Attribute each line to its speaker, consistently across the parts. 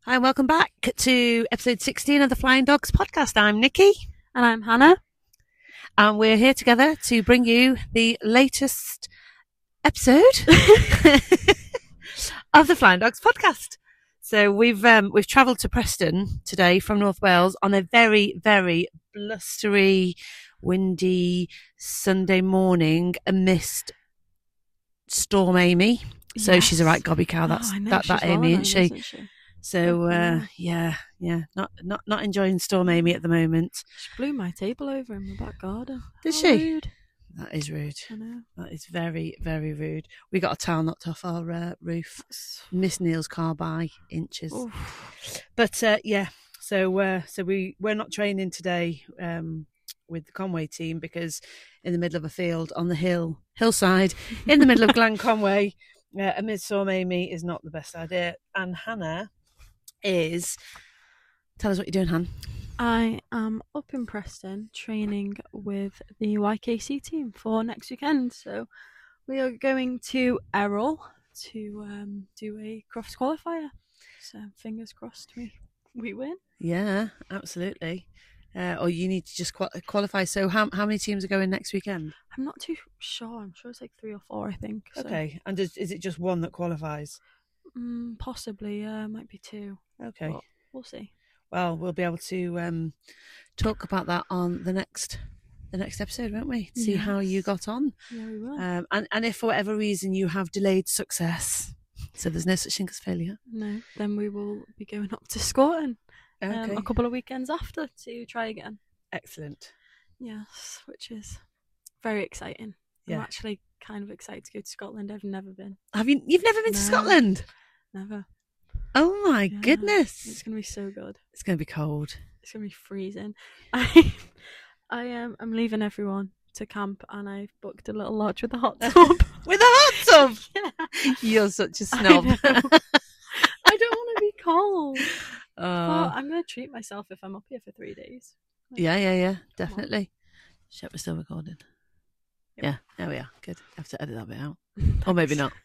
Speaker 1: Hi, and welcome back to episode 16 of the Flying Dogs podcast. I'm Nikki.
Speaker 2: And I'm Hannah.
Speaker 1: And we're here together to bring you the latest episode of the Flying Dogs podcast. So we've travelled to Preston today from North Wales on a very, very blustery, windy Sunday morning amidst Storm Amy. So
Speaker 2: Yes.
Speaker 1: she's a right gobby cow. That's that Amy, isn't she? So not enjoying Storm Amy at the moment.
Speaker 2: She blew my table over in my back garden.
Speaker 1: Did
Speaker 2: How
Speaker 1: she?
Speaker 2: rude.
Speaker 1: That is rude.
Speaker 2: I know.
Speaker 1: That is very, very rude. We got a tile knocked off our roof. Miss Neil's car by inches.
Speaker 2: Oof.
Speaker 1: But so we're not training today with the Conway team because in the middle of a field on the hillside in the middle of Glen Conway, amid Storm Amy is not the best idea. And Hannah tell us what you're doing, Han.
Speaker 2: I am up in Preston training with the YKC team for next weekend. So we are going to Errol to do a cross qualifier. So fingers crossed we win.
Speaker 1: Yeah, absolutely. Or you need to just qualify. So how many teams are going next weekend?
Speaker 2: I'm not too sure. I'm sure it's like 3 or 4, I think. So.
Speaker 1: Okay. And is it just one that qualifies?
Speaker 2: Possibly, might be 2.
Speaker 1: Okay.
Speaker 2: But we'll see.
Speaker 1: Well, we'll be able to talk about that on the next episode, won't we? See
Speaker 2: Yes.
Speaker 1: how you got on.
Speaker 2: Yeah, we will.
Speaker 1: And if for whatever reason you have delayed success, so there's no such thing as failure.
Speaker 2: No, then we will be going up to Scotland
Speaker 1: Okay.
Speaker 2: a couple of weekends after to try again.
Speaker 1: Excellent.
Speaker 2: Yes, which is very exciting.
Speaker 1: Yeah.
Speaker 2: I'm actually kind of excited to go to Scotland. I've never been.
Speaker 1: You've never been to
Speaker 2: No.
Speaker 1: Scotland?
Speaker 2: Never.
Speaker 1: Oh my
Speaker 2: Yeah,
Speaker 1: goodness.
Speaker 2: It's going to be so good.
Speaker 1: It's going to be cold.
Speaker 2: It's going to be freezing. I'm leaving everyone to camp and I've booked a little lodge with a hot tub.
Speaker 1: With a hot tub?
Speaker 2: Yeah.
Speaker 1: You're such a snob.
Speaker 2: I don't want to be cold.
Speaker 1: Oh.
Speaker 2: But I'm going to treat myself if I'm up here for 3 days.
Speaker 1: Yeah, definitely. Shit, we're still recording.
Speaker 2: Yep.
Speaker 1: Yeah, there we are. Good. Have to edit that bit out. Or maybe not.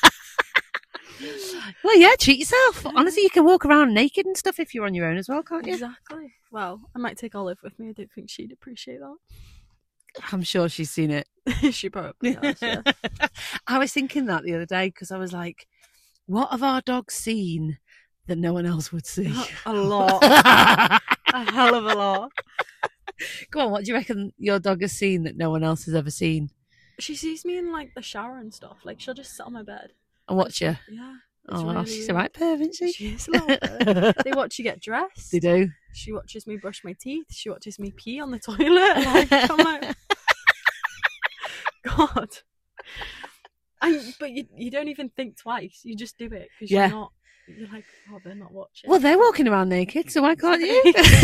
Speaker 1: Well, yeah, treat yourself. Honestly, you can walk around naked and stuff if you're on your own as well, can't you?
Speaker 2: Exactly. Well, I might take Olive with me. I don't think she'd appreciate that.
Speaker 1: I'm sure she's seen it.
Speaker 2: She probably has, yeah.
Speaker 1: I was thinking that the other day because I was like, what have our dogs seen that no one else would see?
Speaker 2: A lot. A hell of a lot.
Speaker 1: Go on, what do you reckon your dog has seen that no one else has ever seen?
Speaker 2: She sees me in like the shower and stuff. Like she'll just sit on my bed.
Speaker 1: And watch you?
Speaker 2: Yeah.
Speaker 1: Oh,
Speaker 2: really
Speaker 1: she's
Speaker 2: weird.
Speaker 1: a right perv, isn't she?
Speaker 2: She is a little bit. They watch you get dressed.
Speaker 1: They do.
Speaker 2: She watches me brush my teeth. She watches me pee on the toilet. Like, come on. God. But you don't even think twice. You just do it because
Speaker 1: Yeah.
Speaker 2: you're like, oh, they're not watching.
Speaker 1: Well, they're walking around naked, so why can't you?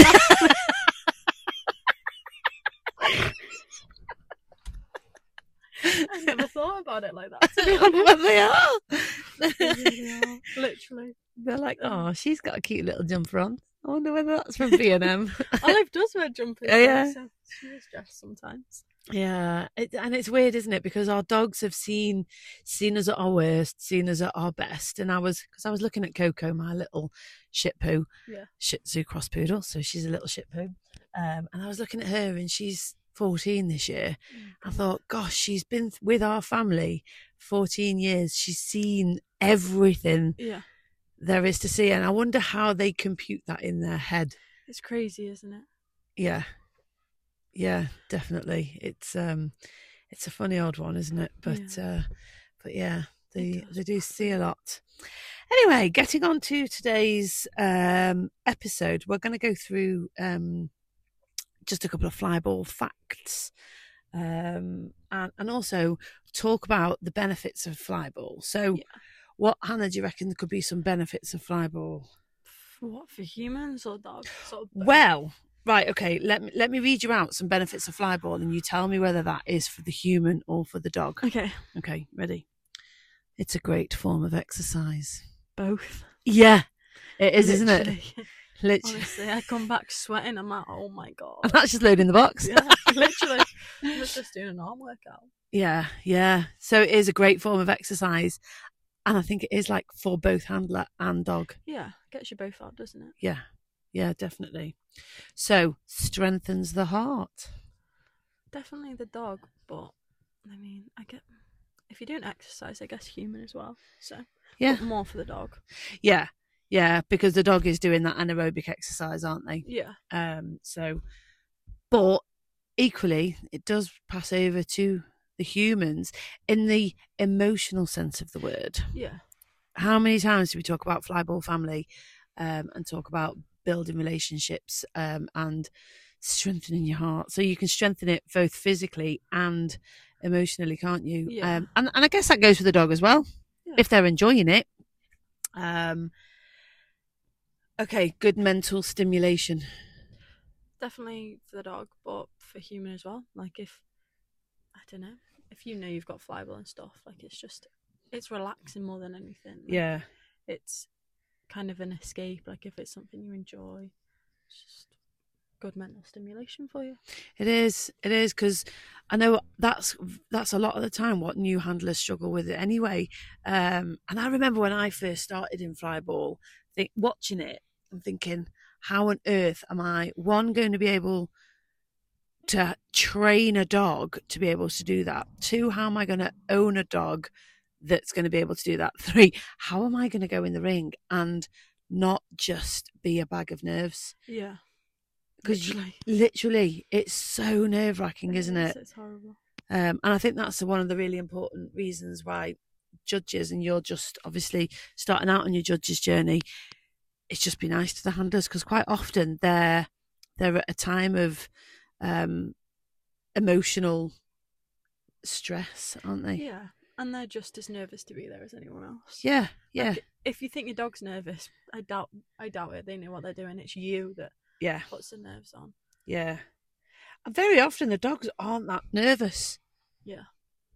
Speaker 2: I never thought about it like that, to be honest.
Speaker 1: Well, they are.
Speaker 2: They really are. Literally.
Speaker 1: They're like, oh, she's got a cute little jumper on. I wonder whether that's from B&M.
Speaker 2: Olive does wear jumpers.
Speaker 1: Oh, yeah.
Speaker 2: So she is dressed sometimes.
Speaker 1: Yeah, and it's weird, isn't it? Because our dogs have seen us at our worst, seen us at our best. And I was looking at Coco, my little shih poo,
Speaker 2: Yeah.
Speaker 1: Shih Tzu cross poodle, so she's a little shih poo. And I was looking at her, and she's 14 this year. I thought, gosh, she's been with our family 14 years. She's seen everything
Speaker 2: Yeah.
Speaker 1: there is to see, and I wonder how they compute that in their head.
Speaker 2: It's crazy, isn't it?
Speaker 1: Yeah, definitely. It's a funny old one, isn't it? But yeah, they do see a lot. Anyway, getting on to today's episode, we're going to go through just a couple of flyball facts, and also talk about the benefits of flyball. So, what, Hannah, do you reckon could be some benefits of flyball?
Speaker 2: What, for humans or dogs? Sort of
Speaker 1: Well, right, okay. Let me read you out some benefits of flyball, and you tell me whether that is for the human or for the dog.
Speaker 2: Okay.
Speaker 1: Okay, ready? It's a great form of exercise.
Speaker 2: Both.
Speaker 1: Yeah, it is, isn't it?
Speaker 2: Literally.
Speaker 1: Literally.
Speaker 2: Honestly, I come back sweating. I'm like, oh my God.
Speaker 1: And that's just loading the box.
Speaker 2: Yeah, literally. I was just doing an arm workout.
Speaker 1: Yeah. So it is a great form of exercise. And I think it is like for both handler and dog.
Speaker 2: Yeah, gets you both out, doesn't it?
Speaker 1: Yeah, definitely. So strengthens the heart.
Speaker 2: Definitely the dog, but I mean, if you don't exercise, I guess human as well. So
Speaker 1: Yeah,
Speaker 2: but more for the dog.
Speaker 1: yeah, because the dog is doing that anaerobic exercise, aren't they?
Speaker 2: Yeah.
Speaker 1: But equally, it does pass over to the humans in the emotional sense of the word.
Speaker 2: Yeah.
Speaker 1: How many times do we talk about Flyball family and talk about building relationships and strengthening your heart? So you can strengthen it both physically and emotionally, can't you?
Speaker 2: Yeah.
Speaker 1: And I guess that goes for the dog as well, if they're enjoying it. Okay, good mental stimulation.
Speaker 2: Definitely for the dog, but for human as well. Like if you know you've got Flyball and stuff, like it's relaxing more than anything. Like,
Speaker 1: Yeah.
Speaker 2: It's kind of an escape. Like if it's something you enjoy, it's just good mental stimulation for you.
Speaker 1: It is because I know that's a lot of the time what new handlers struggle with it anyway. And I remember when I first started in Flyball, watching it and thinking, how on earth am I going to be able to train a dog to be able to do that? 2, how am I going to own a dog that's going to be able to do that? 3, how am I going to go in the ring and not just be a bag of nerves?
Speaker 2: Yeah.
Speaker 1: Because literally, it's so nerve-wracking, isn't it?
Speaker 2: It's horrible.
Speaker 1: And I think that's one of the really important reasons why judges, and you're just obviously starting out on your judges journey, it's just be nice to the handlers, because quite often they're at a time of emotional stress, aren't they?
Speaker 2: Yeah, and they're just as nervous to be there as anyone else.
Speaker 1: Yeah.
Speaker 2: Like, if you think your dog's nervous, I doubt it. They know what they're doing. It's you that puts the nerves on.
Speaker 1: Yeah. And very often the dogs aren't that nervous.
Speaker 2: Yeah.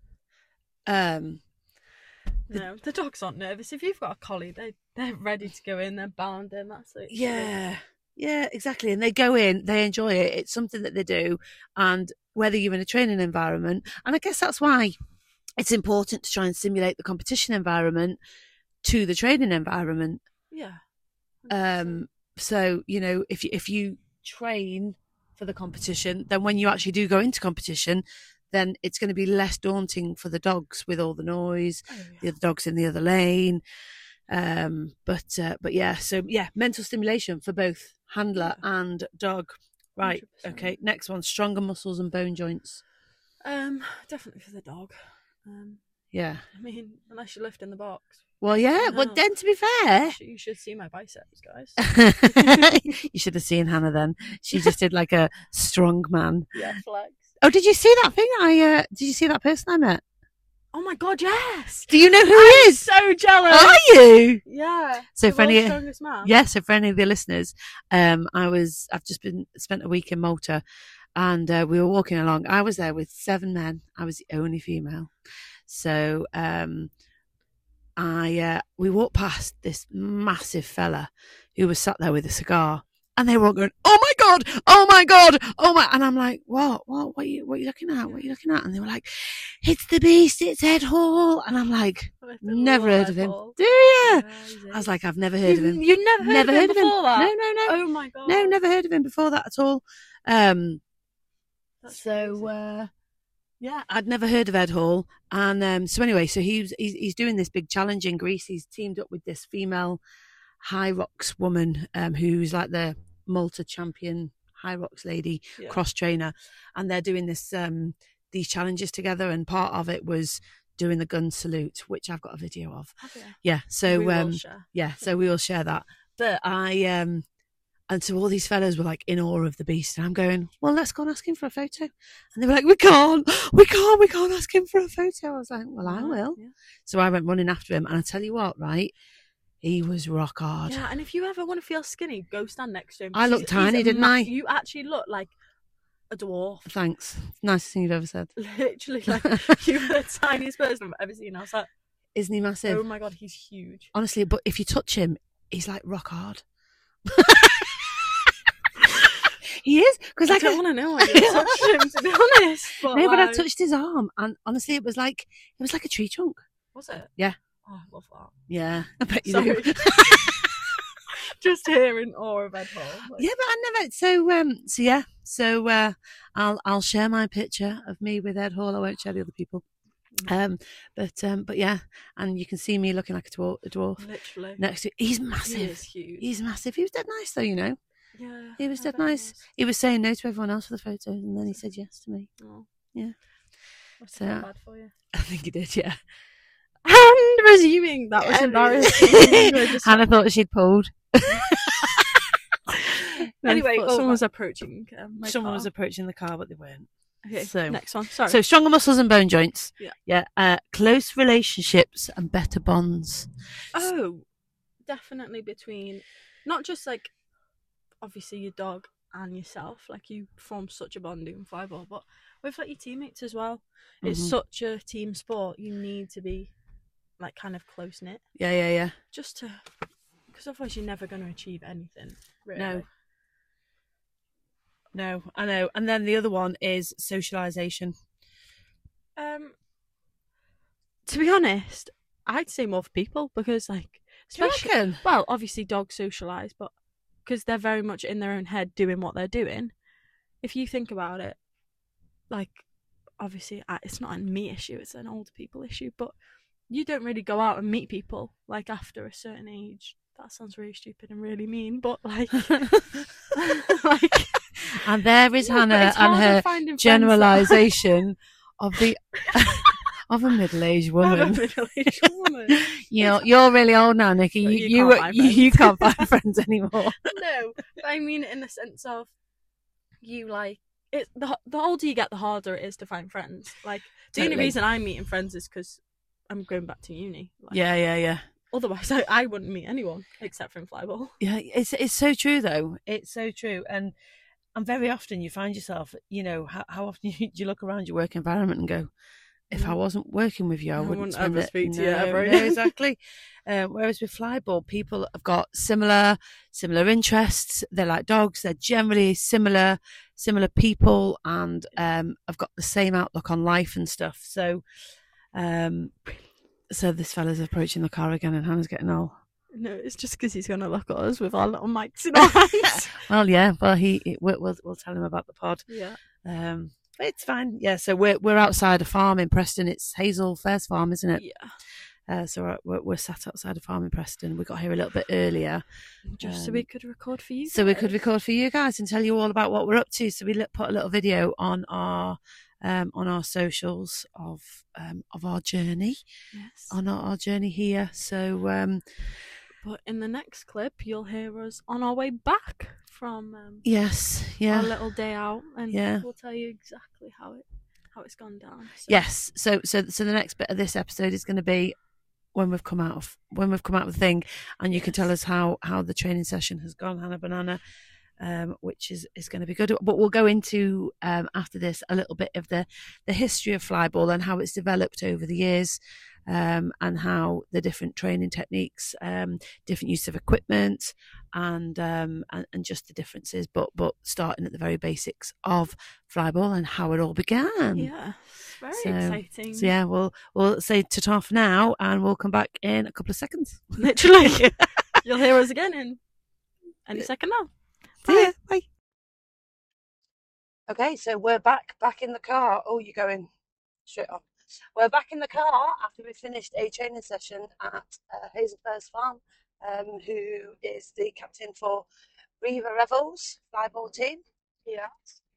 Speaker 1: No,
Speaker 2: the dogs aren't nervous. If you've got a collie, they're ready to go in. They're bounding. That's it.
Speaker 1: Yeah, exactly. And they go in, they enjoy it. It's something that they do. And whether you're in a training environment, and I guess that's why it's important to try and simulate the competition environment to the training environment.
Speaker 2: Yeah.
Speaker 1: 100%. So, if you train for the competition, then when you actually do go into competition, then it's going to be less daunting for the dogs with all the noise, the other dogs in the other lane. But yeah, so yeah, mental stimulation for both handler and dog. Right. 100%. Okay. Next one, stronger muscles and bone joints.
Speaker 2: Definitely for the dog.
Speaker 1: Yeah.
Speaker 2: I mean, unless you're lifting the box.
Speaker 1: Well, yeah. Well, then to be fair,
Speaker 2: you should see my biceps, guys.
Speaker 1: You should have seen Hannah then. She just did like a strong man.
Speaker 2: Yeah, flex.
Speaker 1: Oh, did you see that thing? Did you see that person I met?
Speaker 2: Oh my God, yes.
Speaker 1: Do you know who he is?
Speaker 2: So jealous.
Speaker 1: Are you?
Speaker 2: Yeah.
Speaker 1: So for any,
Speaker 2: strongest man.
Speaker 1: Yeah, so for any of the listeners, I've just spent a week in Malta, and we were walking along. I was there with 7 men. I was the only female. So we walked past this massive fella who was sat there with a cigar, and they were all going, "Oh my God, oh my God, oh my!" And I'm like, "What are you looking at? What are you looking at?" And they were like, "It's the Beast, it's Ed Hall." And I'm like, "Never heard of him." Do you? I was like, "I've never heard of him."
Speaker 2: You never heard of him before that?
Speaker 1: No.
Speaker 2: Oh my God.
Speaker 1: No, never heard of him before that at all. Yeah, I'd never heard of Ed Hall. And so anyway, so he's doing this big challenge in Greece. He's teamed up with this female High Rocks woman who's like the Malta champion High Rocks lady, cross trainer, and they're doing this these challenges together, and part of it was doing the gun salute, which I've got a video of. Yeah, so so we all share that. But and so all these fellows were like in awe of the Beast, and I'm going, well, let's go and ask him for a photo. And they were like, we can't ask him for a photo. I was like, well, I will. Yeah. So I went running after him, and I tell you what, right? He was rock hard.
Speaker 2: Yeah, and if you ever want to feel skinny, go stand next to him.
Speaker 1: I looked tiny, didn't I?
Speaker 2: You actually look like a dwarf.
Speaker 1: Thanks. Nicest thing you've ever said.
Speaker 2: Literally, like, you're the tiniest person I've ever seen. I was like,
Speaker 1: isn't he massive?
Speaker 2: Oh my God, he's huge.
Speaker 1: Honestly, but if you touch him, he's like rock hard. He is, because
Speaker 2: I don't want to know why you touched him, to be honest. But
Speaker 1: no, but I touched his arm, and honestly, it was like a tree trunk.
Speaker 2: Was it?
Speaker 1: Yeah.
Speaker 2: Oh, I love that.
Speaker 1: Yeah, I bet you
Speaker 2: Sorry.
Speaker 1: do.
Speaker 2: Just hearing awe of Ed Hall. Like,
Speaker 1: Yeah, but I never. So I'll share my picture of me with Ed Hall. I won't share the other people. But yeah, and you can see me looking like a dwarf.
Speaker 2: literally.
Speaker 1: Next to, he's massive.
Speaker 2: He is huge.
Speaker 1: He's massive. He was dead nice though, you know.
Speaker 2: Yeah.
Speaker 1: He was
Speaker 2: I
Speaker 1: dead
Speaker 2: bet he
Speaker 1: nice.
Speaker 2: was.
Speaker 1: He was saying no to everyone else for the photos, and then he said yes to me.
Speaker 2: Oh.
Speaker 1: Yeah.
Speaker 2: Must
Speaker 1: So-
Speaker 2: have felt bad for you.
Speaker 1: I think he did. Yeah.
Speaker 2: And resuming, that was embarrassing. You were just-
Speaker 1: Hannah thought she'd pulled.
Speaker 2: Anyway,
Speaker 1: But
Speaker 2: someone was approaching.
Speaker 1: someone was approaching the car, but they weren't.
Speaker 2: Okay,
Speaker 1: so-
Speaker 2: next one. Sorry.
Speaker 1: So stronger muscles and bone joints.
Speaker 2: Yeah.
Speaker 1: Yeah. Close relationships and better bonds.
Speaker 2: Oh, definitely between not just like obviously your dog and yourself, like you form such a bond doing flyball, but with like your teammates as well. It's
Speaker 1: Mhm.
Speaker 2: such a team sport. You need to be like kind of close knit,
Speaker 1: Yeah.
Speaker 2: just to, because otherwise you're never going to achieve anything. Really.
Speaker 1: No, I know. And then the other one is socialisation.
Speaker 2: To be honest, I'd say more for people because like
Speaker 1: Do you
Speaker 2: especially
Speaker 1: reckon?
Speaker 2: well, obviously dogs socialise, but because they're very much in their own head doing what they're doing. If you think about it, like obviously it's not a me issue; it's an older people issue. But you don't really go out and meet people like after a certain age. That sounds really stupid and really mean, but like, like
Speaker 1: And there is
Speaker 2: no, but
Speaker 1: Hannah
Speaker 2: it's
Speaker 1: and
Speaker 2: harder
Speaker 1: her
Speaker 2: finding friends
Speaker 1: generalisation of the of a middleaged
Speaker 2: I'm a
Speaker 1: woman.
Speaker 2: middle-aged woman.
Speaker 1: You're really old now, Nikki.
Speaker 2: So
Speaker 1: You
Speaker 2: you can't find
Speaker 1: can't find friends anymore.
Speaker 2: No, but I mean in the sense of you like it. The older you get, the harder it is to find friends. Like the only
Speaker 1: Totally.
Speaker 2: reason I'm meeting friends is because I'm going back to uni. Like,
Speaker 1: Yeah.
Speaker 2: Otherwise, I wouldn't meet anyone except for in flyball.
Speaker 1: Yeah, it's so true though. It's so true, and very often you find yourself, you know, how often you look around your work environment and go, if I wasn't working with you, I wouldn't spend
Speaker 2: ever
Speaker 1: it.
Speaker 2: speak to you
Speaker 1: No,
Speaker 2: ever.
Speaker 1: no, exactly. Whereas with flyball, people have got similar interests. They're like dogs. They're generally similar people, and have got the same outlook on life and stuff. So, so this fella's approaching the car again, and Hannah's getting all.
Speaker 2: No, it's just because he's going to look at us with our little mics in our hands.
Speaker 1: Well, yeah. Well, we'll tell him about the pod.
Speaker 2: Yeah.
Speaker 1: But it's fine. Yeah. So we're outside a farm in Preston. It's Hazel Fair's farm, isn't it?
Speaker 2: Yeah.
Speaker 1: So we're sat outside a farm in Preston. We got here a little bit earlier,
Speaker 2: Just so we could record for you.
Speaker 1: so we
Speaker 2: guys.
Speaker 1: could record for you guys and tell you all about what we're up to. So we put a little video on our socials of our journey,
Speaker 2: Yes.
Speaker 1: on our journey here. So
Speaker 2: But in the next clip, you'll hear us on our way back from
Speaker 1: yes, yeah.
Speaker 2: our little day out, and
Speaker 1: Yeah.
Speaker 2: we'll tell you exactly how it's gone down. So.
Speaker 1: Yes. So the next bit of this episode is going to be when we've come out of the thing, and you can tell us how the training session has gone, Hannah Banana, which is going to be good. But we'll go into after this a little bit of the history of flyball and how it's developed over the years, and how the different training techniques, different use of equipment, and just the differences. But starting at the very basics of flyball and how it all began.
Speaker 2: Yeah, very
Speaker 1: So-
Speaker 2: exciting.
Speaker 1: So yeah, we'll say ta-ta for now, and we'll come back in a couple of seconds.
Speaker 2: Literally. You'll hear us again in any second now.
Speaker 1: See ya. Bye. Okay, so we're back in the car. Oh, you're going straight on. We're back in the car after we finished a training session at Hazel Fair's farm, who is the captain for Riva Revels flyball team.
Speaker 2: Yeah.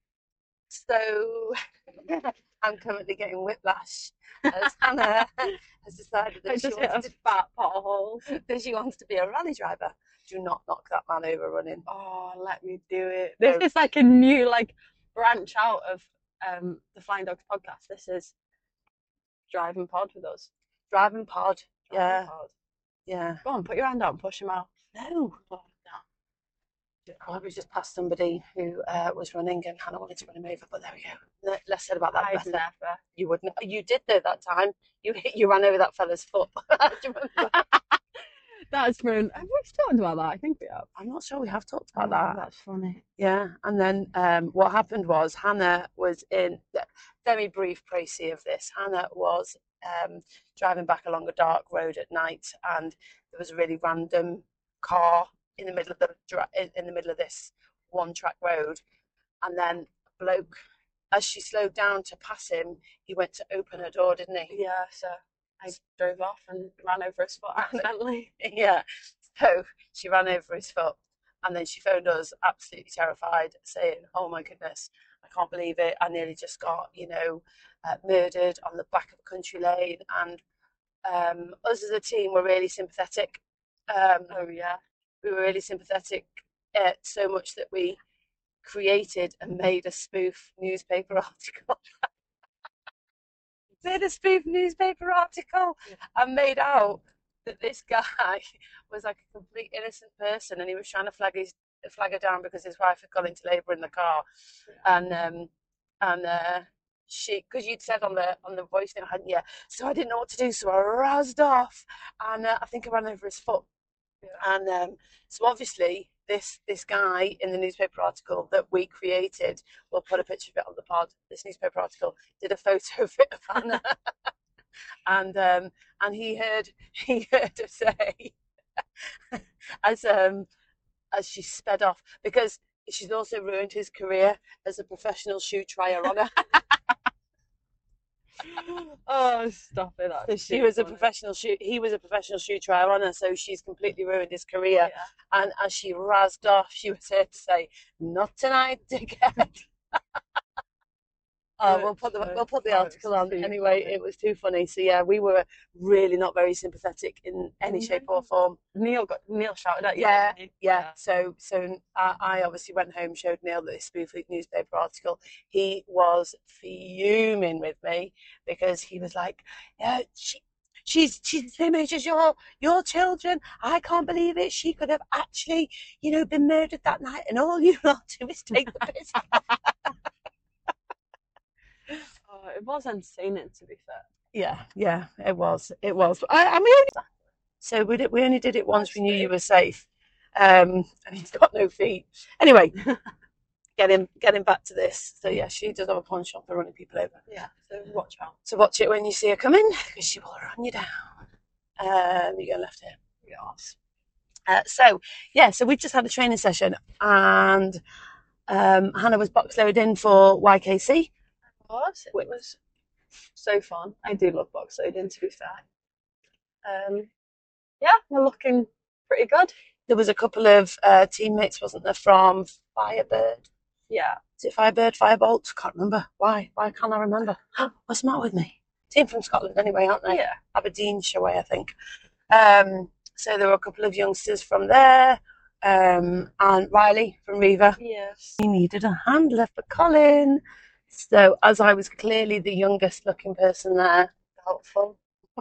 Speaker 1: So I'm currently getting whiplash as Hannah has decided that
Speaker 2: fat pothole.
Speaker 1: she wants to be a rally driver. Do not knock that man over running.
Speaker 2: Oh, let me do it.
Speaker 1: No.
Speaker 2: This is like a new branch out of the Flying Dogs podcast. This is driving pod with us.
Speaker 1: Driving pod.
Speaker 2: Driving
Speaker 1: Yeah.
Speaker 2: pod.
Speaker 1: Yeah.
Speaker 2: Go on, put your hand out and push him out.
Speaker 1: No.
Speaker 2: Oh, no.
Speaker 1: I was just past somebody who was running, and Hannah wanted to run him over, but there we go. Less said about that.
Speaker 2: I'd
Speaker 1: better.
Speaker 2: never.
Speaker 1: You wouldn't. You did though that time. You ran over that fella's foot. Do you remember?
Speaker 2: That's thrown. Have we talked about that? I think we have.
Speaker 1: I'm not sure we have talked about that.
Speaker 2: That's funny.
Speaker 1: Yeah, and then what happened was Hannah was in. Let me brief Tracy of this. Hannah was driving back along a dark road at night, and there was a really random car in the middle of this one-track road, and then a bloke, as she slowed down to pass him, he went to open her door, didn't he?
Speaker 2: Yeah, so I drove off and ran over his foot accidentally.
Speaker 1: Yeah, so she ran over his foot, and then she phoned us absolutely terrified, saying, "Oh my goodness, I can't believe it. I nearly just got, murdered on the back of a country lane." And us as a team were really sympathetic.
Speaker 2: Oh yeah.
Speaker 1: We were really sympathetic, so much that we created and made a spoof newspaper article. And made out that this guy was like a complete innocent person, and he was trying to flag her down because his wife had gone into labour in the car, and she, because you'd said on the voice note, hadn't you? So I didn't know what to do, so I roused off, and I think I ran over his foot. Yeah. And so obviously this guy in the newspaper article that we created, we'll put a picture of it on the pod. This newspaper article did a photo of it of Hannah, and he heard her say as she sped off, because she's also ruined his career as a professional shoe trier on her.
Speaker 2: Oh, stop it!
Speaker 1: So he was a professional shoe trier on her, so she's completely ruined his career. Yeah. And as she razzed off, she was here to say, "Not tonight, dickhead." We'll put the article on anyway. Funny. It was too funny. So yeah, we were really not very sympathetic in any shape or form.
Speaker 2: Neil shouted at you.
Speaker 1: Yeah. So I obviously went home, showed Neil this spoof newspaper article. He was fuming with me because he was like, "Yeah, she's the same age as your children. I can't believe it. She could have actually, been murdered that night, and all you lot do is take the piss."
Speaker 2: It was entertaining, to be fair.
Speaker 1: Yeah, it was. So we only did it once. We knew you were safe, and he's got no feet. Anyway, getting back to this. So yeah, she does have a pawn shop for running people over.
Speaker 2: Yeah, so watch out.
Speaker 1: So watch it when you see her coming, because she will run you down. You go left here. Yes. So we just had a training session, and Hannah was box loading for YKC.
Speaker 2: It was so fun. I do love box loading, to be fair. Yeah, we're looking pretty good.
Speaker 1: There was a couple of teammates, wasn't there, from Firebird?
Speaker 2: Yeah.
Speaker 1: Is it Firebird, Firebolt? Can't remember. Why can't I remember? What's the matter with me? Team from Scotland anyway, aren't they?
Speaker 2: Yeah.
Speaker 1: Aberdeenshire way, I think. So there were a couple of youngsters from there, and Riley from Riva.
Speaker 2: Yes.
Speaker 1: He needed a handler for Colin. So as I was clearly the youngest looking person there, helpful,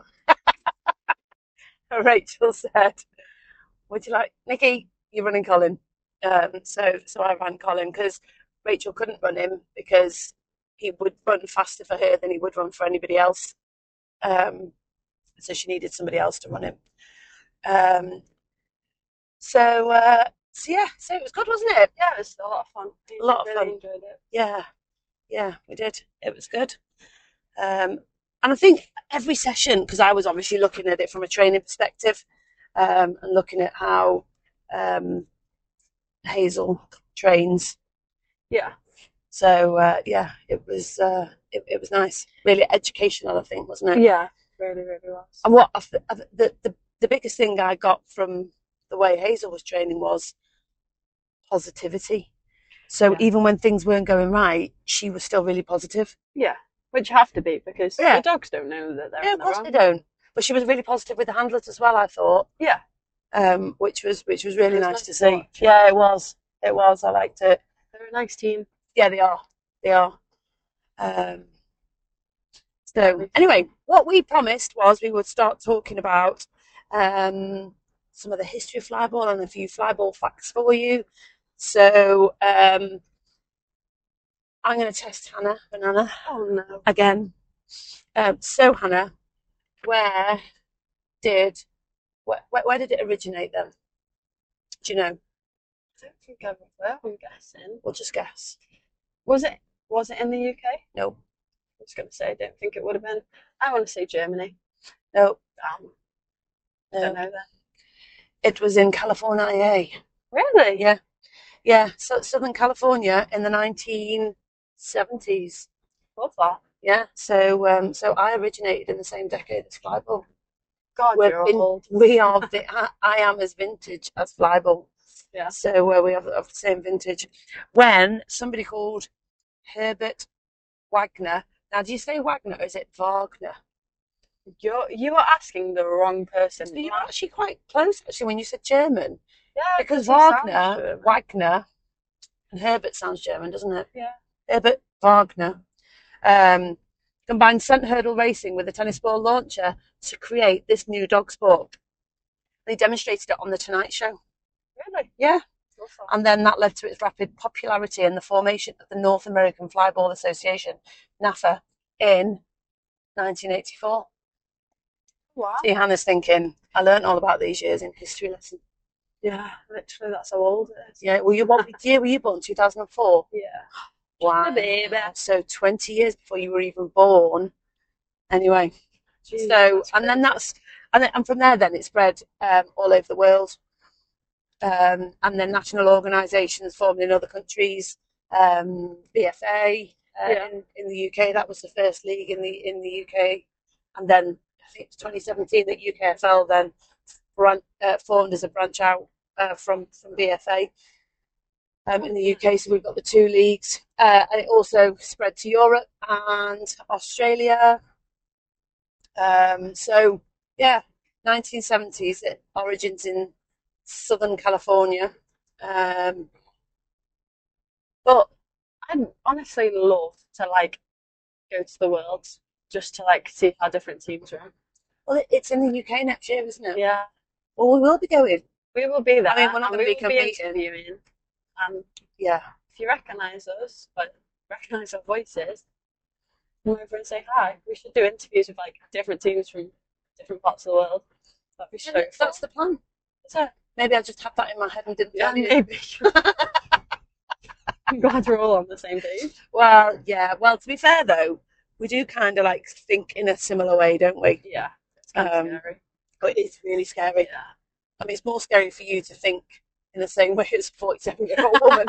Speaker 1: Rachel said, "Would you like Nikki? You're running Colin." So I ran Colin because Rachel couldn't run him because he would run faster for her than he would run for anybody else. So she needed somebody else to run him. So it was good, wasn't it?
Speaker 2: Yeah, it was a lot of fun.
Speaker 1: A lot of fun.
Speaker 2: Enjoyed it.
Speaker 1: Yeah, we did. It was good. And I think every session, because I was obviously looking at it from a training perspective, and looking at how Hazel trains.
Speaker 2: Yeah.
Speaker 1: So it was nice. Really educational, I think, wasn't it?
Speaker 2: Yeah, really, really was.
Speaker 1: And what the biggest thing I got from the way Hazel was training was positivity. So even when things weren't going right, she was still really positive.
Speaker 2: Yeah, which you have to be, because the dogs don't know that they're in the wrong.
Speaker 1: Of course they don't. But she was really positive with the handlers as well, I thought.
Speaker 2: Yeah.
Speaker 1: Which was really nice to see. Yeah, it was. I liked it.
Speaker 2: They're a nice team.
Speaker 1: Yeah, they are. So anyway, what we promised was we would start talking about some of the history of flyball and a few flyball facts for you. So I'm going to test Hannah Banana.
Speaker 2: Oh no!
Speaker 1: Again. So Hannah, where did Where did it originate then? Do you know?
Speaker 2: I don't think I've ever. I'm guessing.
Speaker 1: We'll just guess.
Speaker 2: Was it in the UK?
Speaker 1: No.
Speaker 2: I was going to say I don't think it would have been. I want to say Germany.
Speaker 1: No.
Speaker 2: I don't know then.
Speaker 1: It was in California.
Speaker 2: Really?
Speaker 1: Yeah. Yeah. So Southern California in the 1970s.
Speaker 2: Love that.
Speaker 1: Yeah. So I originated in the same decade as Flyball.
Speaker 2: God, you're old.
Speaker 1: We are I am as vintage as Flyball.
Speaker 2: Yeah.
Speaker 1: So we have the same vintage. When somebody called Herbert Wagner. Now, do you say Wagner or is it Wagner?
Speaker 2: You are asking the wrong person.
Speaker 1: So you're actually quite close, actually, when you said German.
Speaker 2: Yeah,
Speaker 1: because
Speaker 2: he sounds German.
Speaker 1: Wagner, and Herbert sounds German, doesn't it?
Speaker 2: Yeah.
Speaker 1: Herbert Wagner combined stunt hurdle racing with a tennis ball launcher to create this new dog sport. They demonstrated it on The Tonight Show.
Speaker 2: Really?
Speaker 1: Yeah.
Speaker 2: Awesome.
Speaker 1: And then that led to its rapid popularity and the formation of the North American Flyball Association, NAFA, in 1984.
Speaker 2: Wow.
Speaker 1: See, Hannah's thinking, I learned all about these years in history lesson.
Speaker 2: Yeah, literally, that's how old it is.
Speaker 1: Yeah, what year were you born? 2004?
Speaker 2: Yeah.
Speaker 1: Wow.
Speaker 2: The baby.
Speaker 1: So 20 years before you were even born. Anyway,
Speaker 2: Jeez,
Speaker 1: so, and then and from there then it spread all over the world. And then national organisations formed in other countries, BFA in the UK. That was the first league in the UK, and then I think it was 2017 that UKFL then formed as a branch out from BFA in the UK. So we've got the two leagues, and it also spread to Europe and Australia. So yeah, 1970s origins in Southern California.
Speaker 2: But I'd honestly love to go to the Worlds just to see how different teams run.
Speaker 1: Well, it's in the UK next year, isn't it?
Speaker 2: Yeah.
Speaker 1: Well, we will be going.
Speaker 2: We will be there.
Speaker 1: I mean, we're not going to be competing.
Speaker 2: Yeah. If you recognise us, but recognise our voices, come over and say hi. We should do interviews with different teams from different parts of the world. That'd be so fun.
Speaker 1: That's the plan.
Speaker 2: So
Speaker 1: maybe I just had that in my head and didn't tell you.
Speaker 2: Maybe. I'm glad we're all on the same page.
Speaker 1: Well, yeah. Well, to be fair though, we do kind of think in a similar way, don't we?
Speaker 2: Yeah. It's kind of scary.
Speaker 1: But it's really scary.
Speaker 2: Yeah.
Speaker 1: I mean, it's more scary for you to think in the same way as a 47-year-old woman.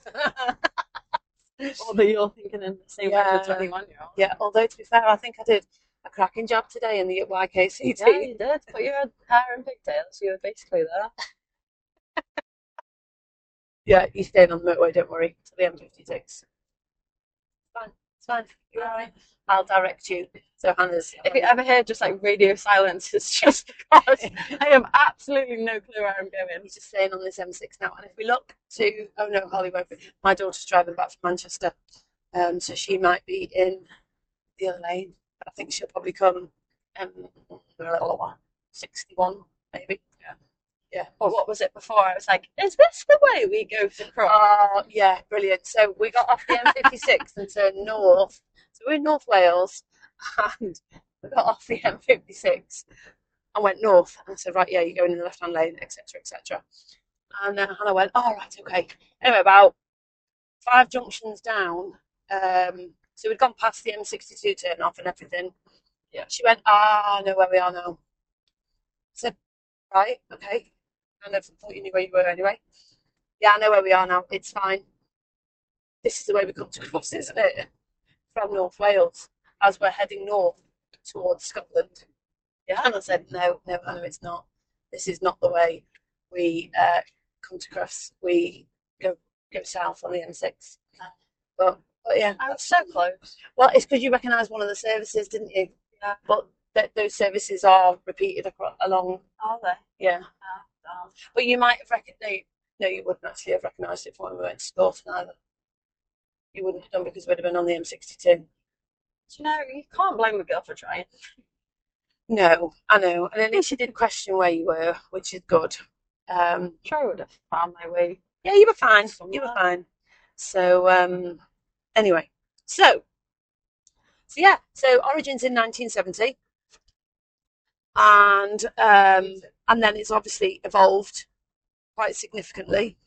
Speaker 2: Or that you're thinking in the same way as a 21-year-old.
Speaker 1: Yeah, although to be fair, I think I did a cracking job today in the YKCT.
Speaker 2: Yeah, you did. Put your hair in pigtails. You were basically there.
Speaker 1: Yeah, you stayed on the motorway, don't worry, to the M56. It's fine. You're all right. I'll direct you. So Hannah's.
Speaker 2: If you ever hear just radio silence, it's just because I have absolutely no clue where I'm going.
Speaker 1: He's just staying on this M6 now. And if we look to, oh no, Holly won't be. My daughter's driving back from Manchester, so she might be in the other lane. But I think she'll probably come 61, maybe. Yeah.
Speaker 2: But what was it before? I was like, is this the way we go to cross?
Speaker 1: Oh, yeah, brilliant. So we got off the M56 and turned north. So we're in North Wales, and we got off the M56 and went north. And I said, right, yeah, you're going in the left-hand lane, etc., etc. And then Hannah went, oh, right, okay. Anyway, about 5 junctions down, so we'd gone past the M62 turn off and everything.
Speaker 2: Yeah.
Speaker 1: She went, I know where we are now. I said, right, okay. I never thought you knew where you were anyway. Yeah, I know where we are now. It's fine. This is the way we come to cross, isn't it? From North Wales, as we're heading north towards Scotland. Yeah, and I said, no, Hannah, it's not. This is not the way we come to cross. We go south on the M6. But yeah,
Speaker 2: I was so close.
Speaker 1: Well, it's because you recognised one of the services, didn't you?
Speaker 2: Yeah.
Speaker 1: But those services are repeated along.
Speaker 2: Are they?
Speaker 1: Yeah. But you might have recognised. No, you wouldn't actually have recognised it from when we went to Scotland either. You wouldn't have done because we'd have been on the M62.
Speaker 2: Do you know, you can't blame a girl for trying.
Speaker 1: No, I know. And at least you did question where you were, which is good.
Speaker 2: Sure, I would have found my way.
Speaker 1: Yeah, you were fine.
Speaker 2: Somewhere.
Speaker 1: You were fine. So, anyway. So yeah. So origins in 1970. And and then it's obviously evolved quite significantly.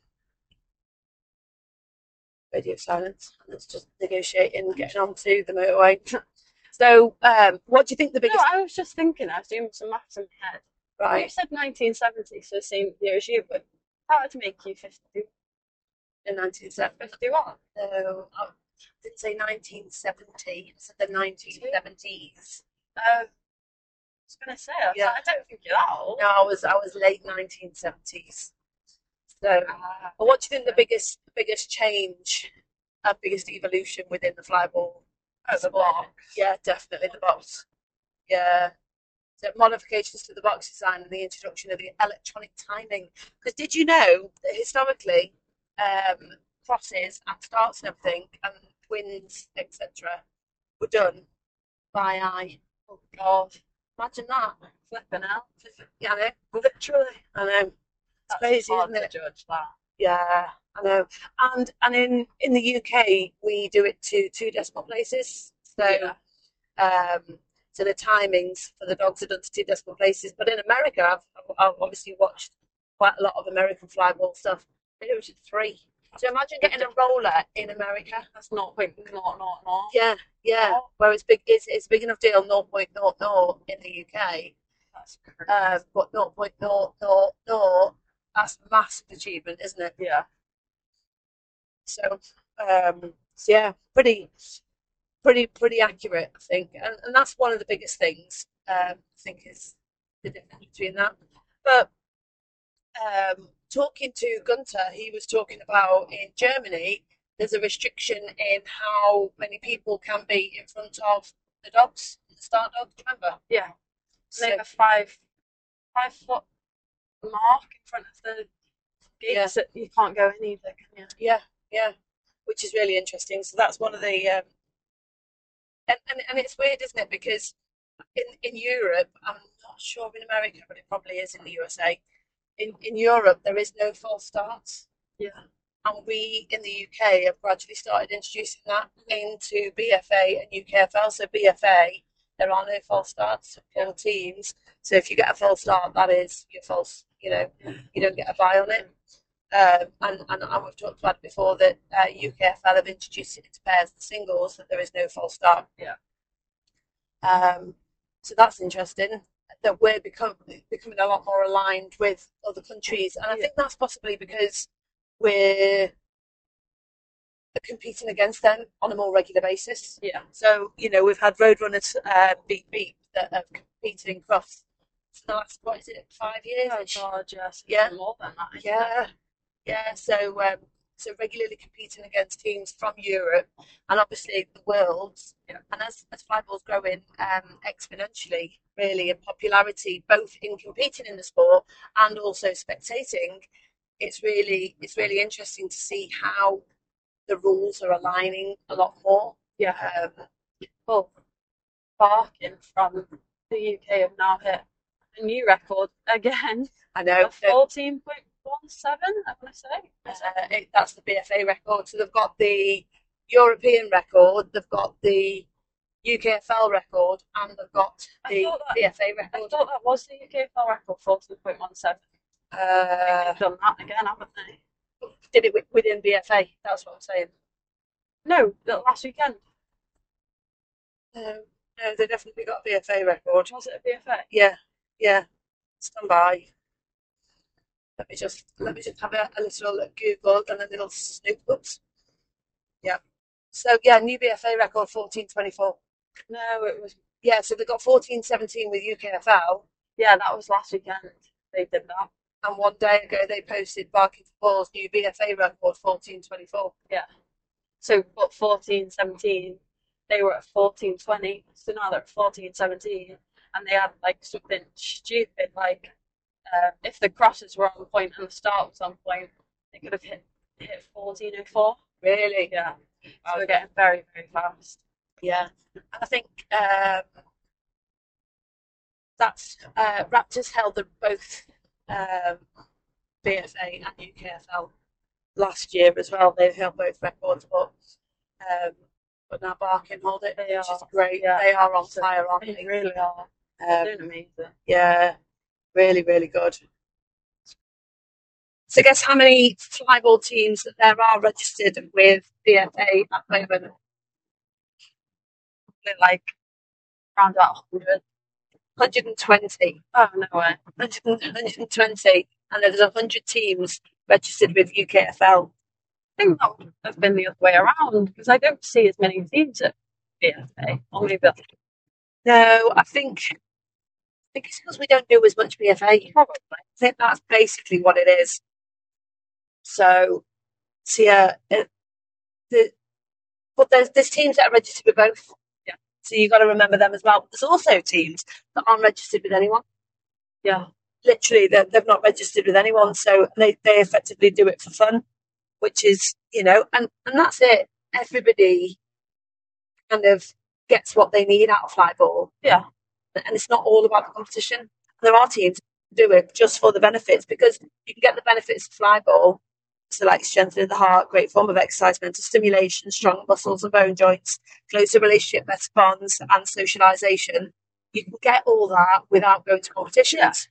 Speaker 1: Radio silence. Let's just negotiating, getting onto the motorway. So, what do you think the biggest?
Speaker 2: No, I was just thinking. I was doing some maths in my head.
Speaker 1: Right.
Speaker 2: You said 1970, so the same year as you, but that would make you 50.
Speaker 1: In 1970.
Speaker 2: 51.
Speaker 1: No, I didn't say 1970. I said the 1970s.
Speaker 2: I was going to say, I don't think you're that old.
Speaker 1: No, I was late 1970s. So, but what do you think the biggest change and biggest evolution within the flyball?
Speaker 2: The box.
Speaker 1: Yeah, definitely the box. Yeah. So modifications to the box design and the introduction of the electronic timing. Because did you know that historically, crosses and starts and everything and wins, etc., were done by eye? Oh God. Imagine that.
Speaker 2: Flipping out.
Speaker 1: Yeah, I know. Literally. I know. It's crazy, isn't it?
Speaker 2: To judge that.
Speaker 1: Yeah, I know. And in the UK we do it to 2 decimal places. So so the timings for the dogs are done to 2 decimal places. But in America, I've obviously watched quite a lot of American flyball stuff. They do it to 3. So imagine getting a roller in America.
Speaker 2: That's 0.000.
Speaker 1: Yeah, yeah.
Speaker 2: Oh.
Speaker 1: Where it's a big enough deal 0.00 in the UK.
Speaker 2: That's crazy.
Speaker 1: But 0.000, that's a massive achievement, isn't it?
Speaker 2: Yeah.
Speaker 1: So, yeah, pretty accurate, I think, and that's one of the biggest things. I think is the difference between that. But talking to Gunter, he was talking about in Germany, there's a restriction in how many people can be in front of the dogs, the start dogs. Remember?
Speaker 2: Yeah.
Speaker 1: So,
Speaker 2: they have a 5-foot mark in front of the gates that you can't go in either, can you?
Speaker 1: Yeah, which is really interesting. So that's one of the and it's weird, isn't it? Because in Europe, I'm not sure in America, but it probably is in the USA. In Europe, there is no false starts.
Speaker 2: Yeah.
Speaker 1: And we in the UK have gradually started introducing that into BFA and UKFL. So BFA, there are no false starts for teams. So if you get a false start, that is your false. You don't get a bye on it. And we've talked about it before that UKFL have introduced it into pairs and singles that there is no false start.
Speaker 2: Yeah.
Speaker 1: So that's interesting that we're becoming a lot more aligned with other countries, and I think that's possibly because we're competing against them on a more regular basis.
Speaker 2: Yeah.
Speaker 1: So we've had Roadrunners Beep Beep that have competed in Crofts for the last 5 years?
Speaker 2: Oh God, yes.
Speaker 1: Yeah.
Speaker 2: More than that.
Speaker 1: Yeah. So regularly competing against teams from Europe and obviously the world.
Speaker 2: Yeah.
Speaker 1: And as flyball's growing exponentially, really in popularity, both in competing in the sport and also spectating, it's really interesting to see how the rules are aligning a lot more.
Speaker 2: Yeah. Well, Barking from the UK have now hit a new record again.
Speaker 1: I know.
Speaker 2: 14.17, I want to say.
Speaker 1: That's the BFA record. So they've got the European record, they've got the UKFL record, and they've got the BFA record.
Speaker 2: I thought that was the UKFL record, 14.17. They've done that again, haven't they?
Speaker 1: Did it within BFA? That's what I'm saying.
Speaker 2: No, last weekend.
Speaker 1: No, they definitely got a BFA record.
Speaker 2: Was it a BFA?
Speaker 1: Yeah. Stand by. Let me just have a little Google and a little snoop. Oops. Yeah. So new BFA record 14.24.
Speaker 2: No, it was.
Speaker 1: Yeah, so they got 14.17 with UKFL.
Speaker 2: Yeah, that was last weekend. They did that.
Speaker 1: And 1 day ago they posted Barking for Ball's new BFA record 14.24.
Speaker 2: Yeah. So, but 14.17, they were at 14.20. So now they're at 14.17, and they had like something stupid like. If the crosses were on point and the start was on point, they could have hit 14.04.
Speaker 1: Really?
Speaker 2: Yeah. So we're getting very, very fast.
Speaker 1: Yeah. And I think that's Raptors held both BFA and UKFL last year as well. They've held both records, but now Barking hold it, which is great.
Speaker 2: Yeah.
Speaker 1: They are on fire, aren't they?
Speaker 2: They really are. They're doing amazing.
Speaker 1: Yeah. Really, really good. So guess how many flyball teams that there are registered with BFA at the moment?
Speaker 2: Like around about 100.
Speaker 1: 120.
Speaker 2: Oh, no way.
Speaker 1: 120. And there's 100 teams registered with UKFL.
Speaker 2: I think that would have been the other way around because I don't see as many teams at BFA. Or maybe
Speaker 1: No, I think it's because we don't do as much BFA. Probably. I think that's basically what it is. So yeah, but there's teams that are registered with both.
Speaker 2: Yeah.
Speaker 1: So you've got to remember them as well. There's also teams that aren't registered with anyone.
Speaker 2: Yeah.
Speaker 1: Literally, they've not registered with anyone, so they effectively do it for fun, which is, and that's it. Everybody kind of gets what they need out of flyball.
Speaker 2: Yeah.
Speaker 1: And it's not all about the competition. There are teams who do it just for the benefits because you can get the benefits of flyball. So, like strengthening the heart, great form of exercise, mental stimulation, strong muscles and bone joints, closer relationship, better bonds, and socialisation. You can get all that without going to competitions.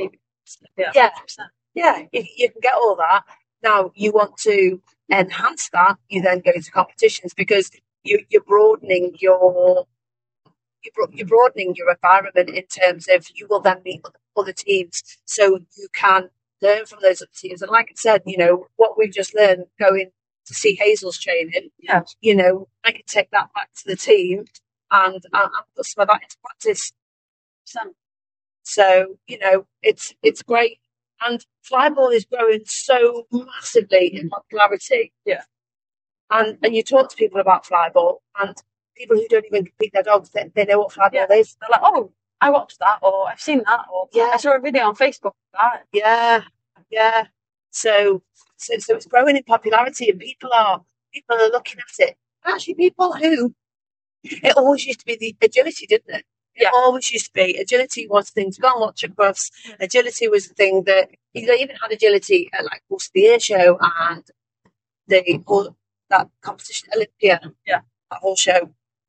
Speaker 1: Yeah. You can get all that. Now, you want to enhance that, you then go to competitions because you're broadening your environment in terms of you will then meet other teams, so you can learn from those other teams. And like I said, what we've just learned going to see Hazel's training, I can take that back to the team and put some of that into practice. So it's great. And flyball is growing so massively in popularity.
Speaker 2: Yeah.
Speaker 1: And you talk to people about flyball, and people who don't even compete their dogs, they know what flyball is.
Speaker 2: They're like, oh, I watched that, or I've seen that, or I saw a video on Facebook of that.
Speaker 1: Yeah. So it's growing in popularity, and people are looking at it. Actually, people who it always used to be the agility, didn't it? It always used to be. Agility was the thing to go and watch at Crufts. Agility was the thing that they even had agility at like Horse of the Year show and that competition Olympia.
Speaker 2: Yeah.
Speaker 1: That whole show.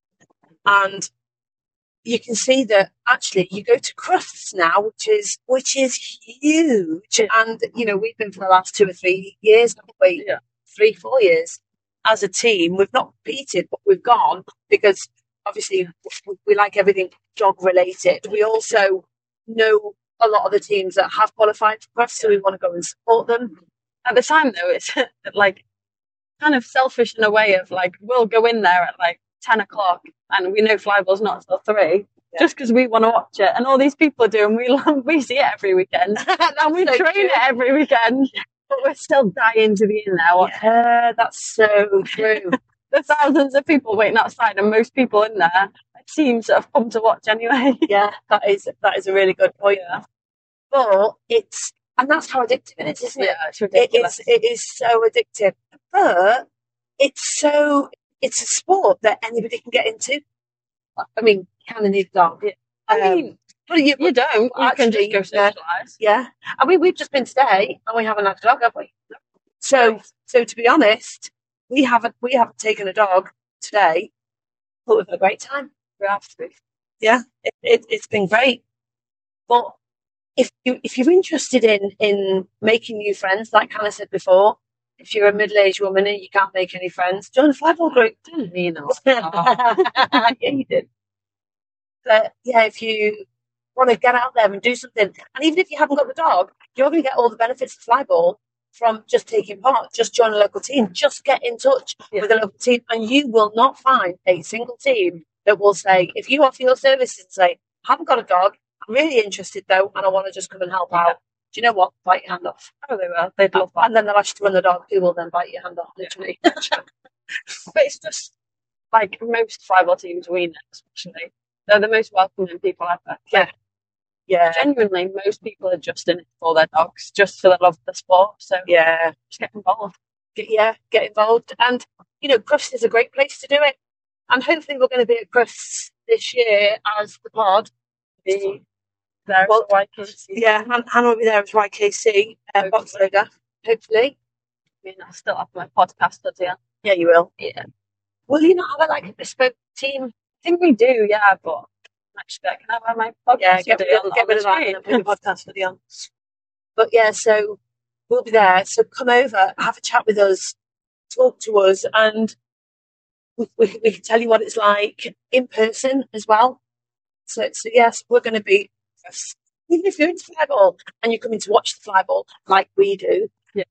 Speaker 1: And you can see that actually you go to Crufts now, which is huge. And we've been for the last 2 or 3 years, haven't we?
Speaker 2: Yeah.
Speaker 1: 3-4 years as a team. We've not competed, but we've gone because obviously we like everything dog related. We also know a lot of the teams that have qualified for Crufts, so we want to go and support them.
Speaker 2: At the time, though, it's like kind of selfish in a way of like we'll go in there at like 10 o'clock and we know flyball's not till 3 just because we want to watch it, and all these people do, and we see it every weekend and we train it every weekend, but we're still dying to be in there.
Speaker 1: Yeah, that's so true.
Speaker 2: There's thousands of people waiting outside, and most people in there it seems to have come to watch anyway.
Speaker 1: Yeah, that is a really good point. Yeah. But and that's how addictive it is, isn't it?
Speaker 2: Yeah, it's ridiculous.
Speaker 1: It is so addictive, but it's a sport that anybody can get into. I mean, you kind of need a dog.
Speaker 2: I mean, but you don't. You can just go socialise.
Speaker 1: Yeah. I mean, we've just been today, and we haven't had a dog, have we? So to be honest, we haven't taken a dog today, but we've had a great time.
Speaker 2: We have to.
Speaker 1: Yeah, it's been great. But if you're interested in making new friends, like Hannah said before, if you're a middle-aged woman and you can't make any friends, join a flyball group.
Speaker 2: Didn't mean that.
Speaker 1: Yeah, you did. But yeah, if you want to get out there and do something, and even if you haven't got the dog, you're going to get all the benefits of flyball from just taking part. Just join a local team. Just get in touch with a local team, and you will not find a single team that will say, if you offer your services and say, I haven't got a dog, I'm really interested though, and I want to just come and help out. Do you know what? Bite your hand off.
Speaker 2: Oh, they will. They'd love that.
Speaker 1: And then they'll ask you to run the dog, who will then bite your hand off, literally.
Speaker 2: But it's just like most flyball teams we know, especially, they're the most welcoming people ever.
Speaker 1: Yeah.
Speaker 2: Genuinely, most people are just in it for their dogs, just for the love of the sport. So
Speaker 1: yeah,
Speaker 2: just get involved.
Speaker 1: Get involved. And Crufts is a great place to do it. And hopefully we're going to be at Crufts this year as the pod.
Speaker 2: There as YKC.
Speaker 1: Yeah, Hannah will be there as YKC, box loader, hopefully.
Speaker 2: I mean, I'll still have my podcast, yeah.
Speaker 1: Yeah, you will.
Speaker 2: Yeah.
Speaker 1: Will you not have like a bespoke team?
Speaker 2: I think we do, yeah, but Actually, can I have my podcast?
Speaker 1: Yeah, get rid of that and then put your podcast hoodie on. But yeah, so we'll be there. So come over, have a chat with us, talk to us, and we can tell you what it's like in person as well. So yes, we're going to be, even if you're into flyball and you're coming to watch the flyball like we do,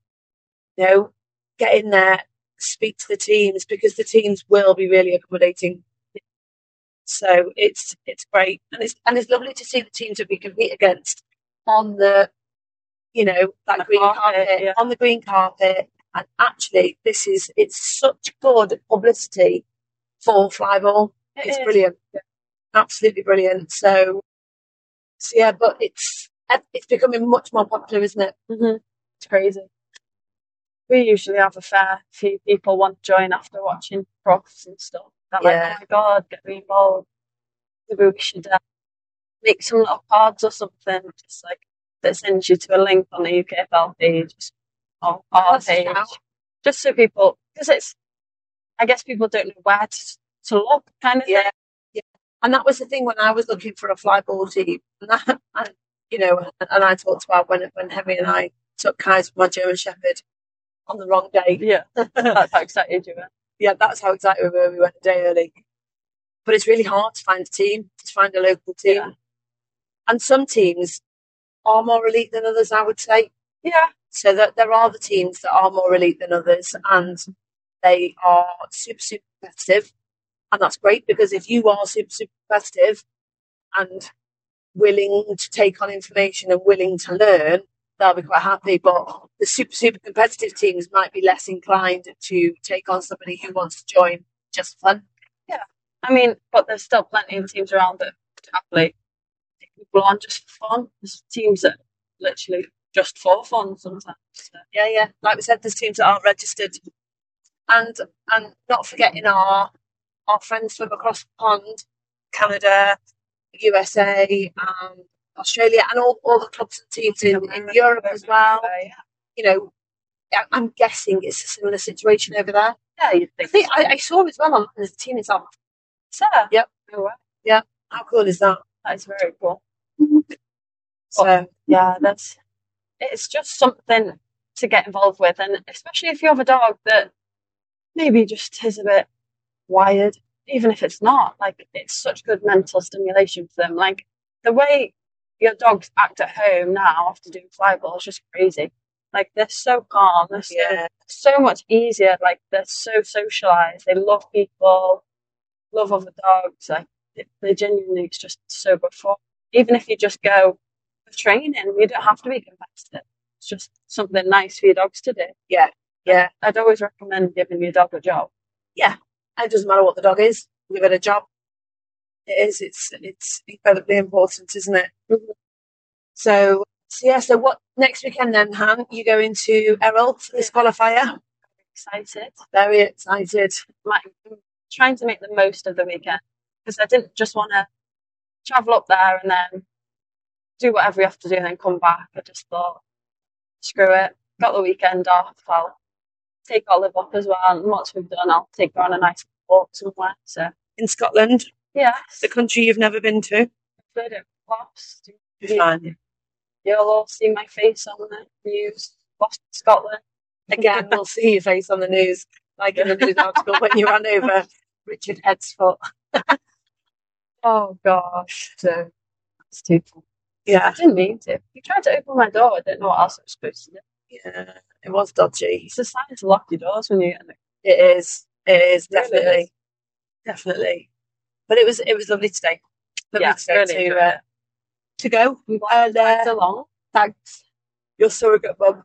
Speaker 1: get in there, speak to the teams, because the teams will be really accommodating. So it's great, and it's lovely to see the teams that we compete against on the that green carpet, on the green carpet. And actually, it's such good publicity for flyball. It's brilliant, absolutely brilliant. So yeah, but it's becoming much more popular, isn't it?
Speaker 2: Mm-hmm. It's crazy. We usually have a fair few people want to join after watching profs and stuff. They're like, oh my God, get me involved. Maybe we should make some little cards or something, just like that sends you to a link on the UKFL page or our page. Just so people, because I guess people don't know where to look, kind of thing.
Speaker 1: Yeah. And that was the thing when I was looking for a flyball team. And I talked about when Henry and I took Kai's, my German Shepherd, on the wrong day.
Speaker 2: Yeah, that's how excited you were.
Speaker 1: Yeah, that's how excited we were. We went a day early. But it's really hard to find a team, to find a local team. Yeah. And some teams are more elite than others, I would say.
Speaker 2: Yeah.
Speaker 1: So that there are the teams that are more elite than others, and they are super, super competitive. And that's great, because if you are super, super competitive and willing to take on information and willing to learn, they'll be quite happy. But the super, super competitive teams might be less inclined to take on somebody who wants to join just for fun.
Speaker 2: Yeah. I mean, but there's still plenty of teams around that happily take people on just for fun. There's teams that literally just for fun sometimes. So.
Speaker 1: Yeah. Like we said, there's teams that aren't registered. And not forgetting our friends from across the pond, Canada, USA, Australia, and all the clubs and teams in Europe as well. I'm guessing it's a similar situation over there.
Speaker 2: Yeah, you think.
Speaker 1: I think I saw as well on the team itself.
Speaker 2: Sarah?
Speaker 1: Yep.
Speaker 2: Oh, wow.
Speaker 1: Yeah. How cool is that?
Speaker 2: That's very cool.
Speaker 1: So
Speaker 2: yeah, it's just something to get involved with, and especially if you have a dog that maybe just is a bit wired, even if it's not, like, it's such good mental stimulation for them. Like, the way your dogs act at home now after doing flyball is just crazy. Like, they're so calm, they're so much easier, like, they're so socialised, they love people, love other dogs, like, they genuinely, it's just so good for. Even if you just go for training, you don't have to be competitive. It's just something nice for your dogs to do.
Speaker 1: Yeah.
Speaker 2: I'd always recommend giving your dog a job.
Speaker 1: Yeah. It doesn't matter what the dog is, give it a job. It is. It's incredibly important, isn't it? Mm-hmm. So what next weekend then, Han? You go into Errol for this qualifier?
Speaker 2: Excited.
Speaker 1: Very excited.
Speaker 2: I'm trying to make the most of the weekend, because I didn't just want to travel up there and then do whatever you have to do and then come back. I just thought, screw it. Got the weekend off. I'll take Olive up as well, and once we've done, I'll take her on a nice walk somewhere. So
Speaker 1: in Scotland?
Speaker 2: Yes.
Speaker 1: The country you've never been to?
Speaker 2: I've heard it lost.
Speaker 1: Fine.
Speaker 2: You'll all see my face on the news. Lost Scotland.
Speaker 1: Again, we'll see your face on the news, like in the news article when you ran over Richard Head's foot.
Speaker 2: Oh gosh. So it's too fun.
Speaker 1: Yeah.
Speaker 2: I didn't mean to. He tried to open my door. I didn't know what else I was supposed to do.
Speaker 1: Yeah, it was dodgy.
Speaker 2: It's a sign to lock your doors when you get there.
Speaker 1: It is, definitely.
Speaker 2: Really is.
Speaker 1: Definitely. But it was lovely today. To go.
Speaker 2: And along.
Speaker 1: Thanks. Your surrogate mum.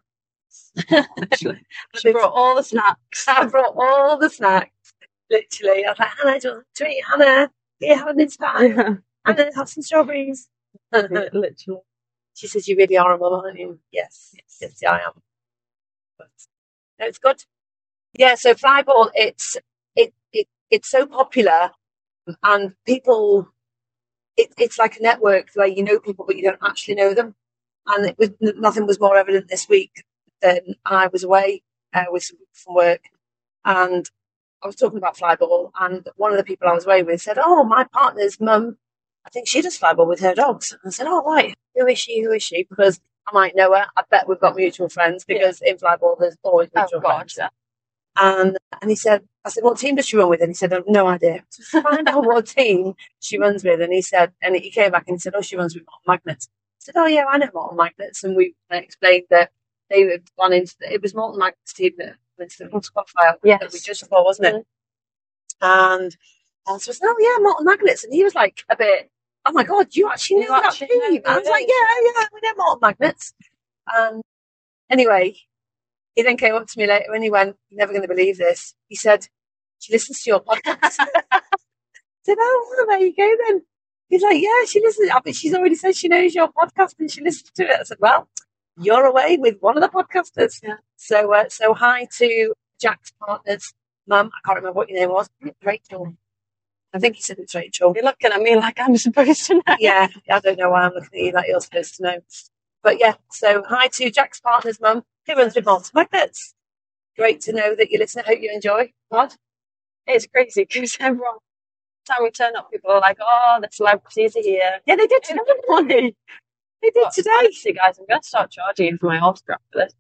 Speaker 2: She brought all the snacks.
Speaker 1: I brought all the snacks. Literally. I was like, Hannah, do you want a treat? Hannah, do you have a mince pie? Hannah, have some strawberries.
Speaker 2: Literally.
Speaker 1: She says, you really are a mum, aren't you? Yes, I am. But no, it's good. Yeah, so flyball, it's so popular, and people, it's like a network where you know people, but you don't actually know them. And nothing was more evident this week than I was away with some people from work, and I was talking about flyball, and one of the people I was away with said, "Oh, my partner's mum
Speaker 3: I think she does Flyball with her dogs. And I said, oh, right, who is she? Who is she? Because I might know her. I bet we've got mutual friends because in Flyball there's always mutual friends.
Speaker 2: Yeah.
Speaker 3: And he said, I said, what team does she run with? And he said, I've no idea. So find out what team she runs with. And he said, and he came back and he said, oh, she runs with Morton Magnets. I said, oh, yeah, I know Morton Magnets. And we explained that they had gone into, it was Morton Magnets team that went to the World Qualifier that we just saw, wasn't it? And so I said, oh, yeah, Morton Magnets. And he was like a bit, oh, my God, you actually know that team? I was like, yeah, we know Morton Magnets. And anyway, he then came up to me later and he went, you're never going to believe this. He said, she listens to your podcast. I said, oh, well, there you go then. He's like, yeah, she listens. I mean, she's already said she knows your podcast and she listens to it. I said, well, you're away with one of the podcasters. Yeah. So hi to Jack's partner's mum. I can't remember what your name was. Rachel. I think he said it's Rachel.
Speaker 2: You're looking at me like I'm supposed to know.
Speaker 3: Yeah, I don't know why I'm looking at you like you're supposed to know. But yeah, so hi to Jack's partner's mum, who runs with Morton Magnets. Great to know that you listen. I hope you enjoy.
Speaker 2: What? It's crazy because everyone, time we turn up, people are like, oh, the celebrities are here.
Speaker 3: Yeah, they did today. They did today.
Speaker 2: Honestly, guys, I'm going to start charging you for my autograph for this.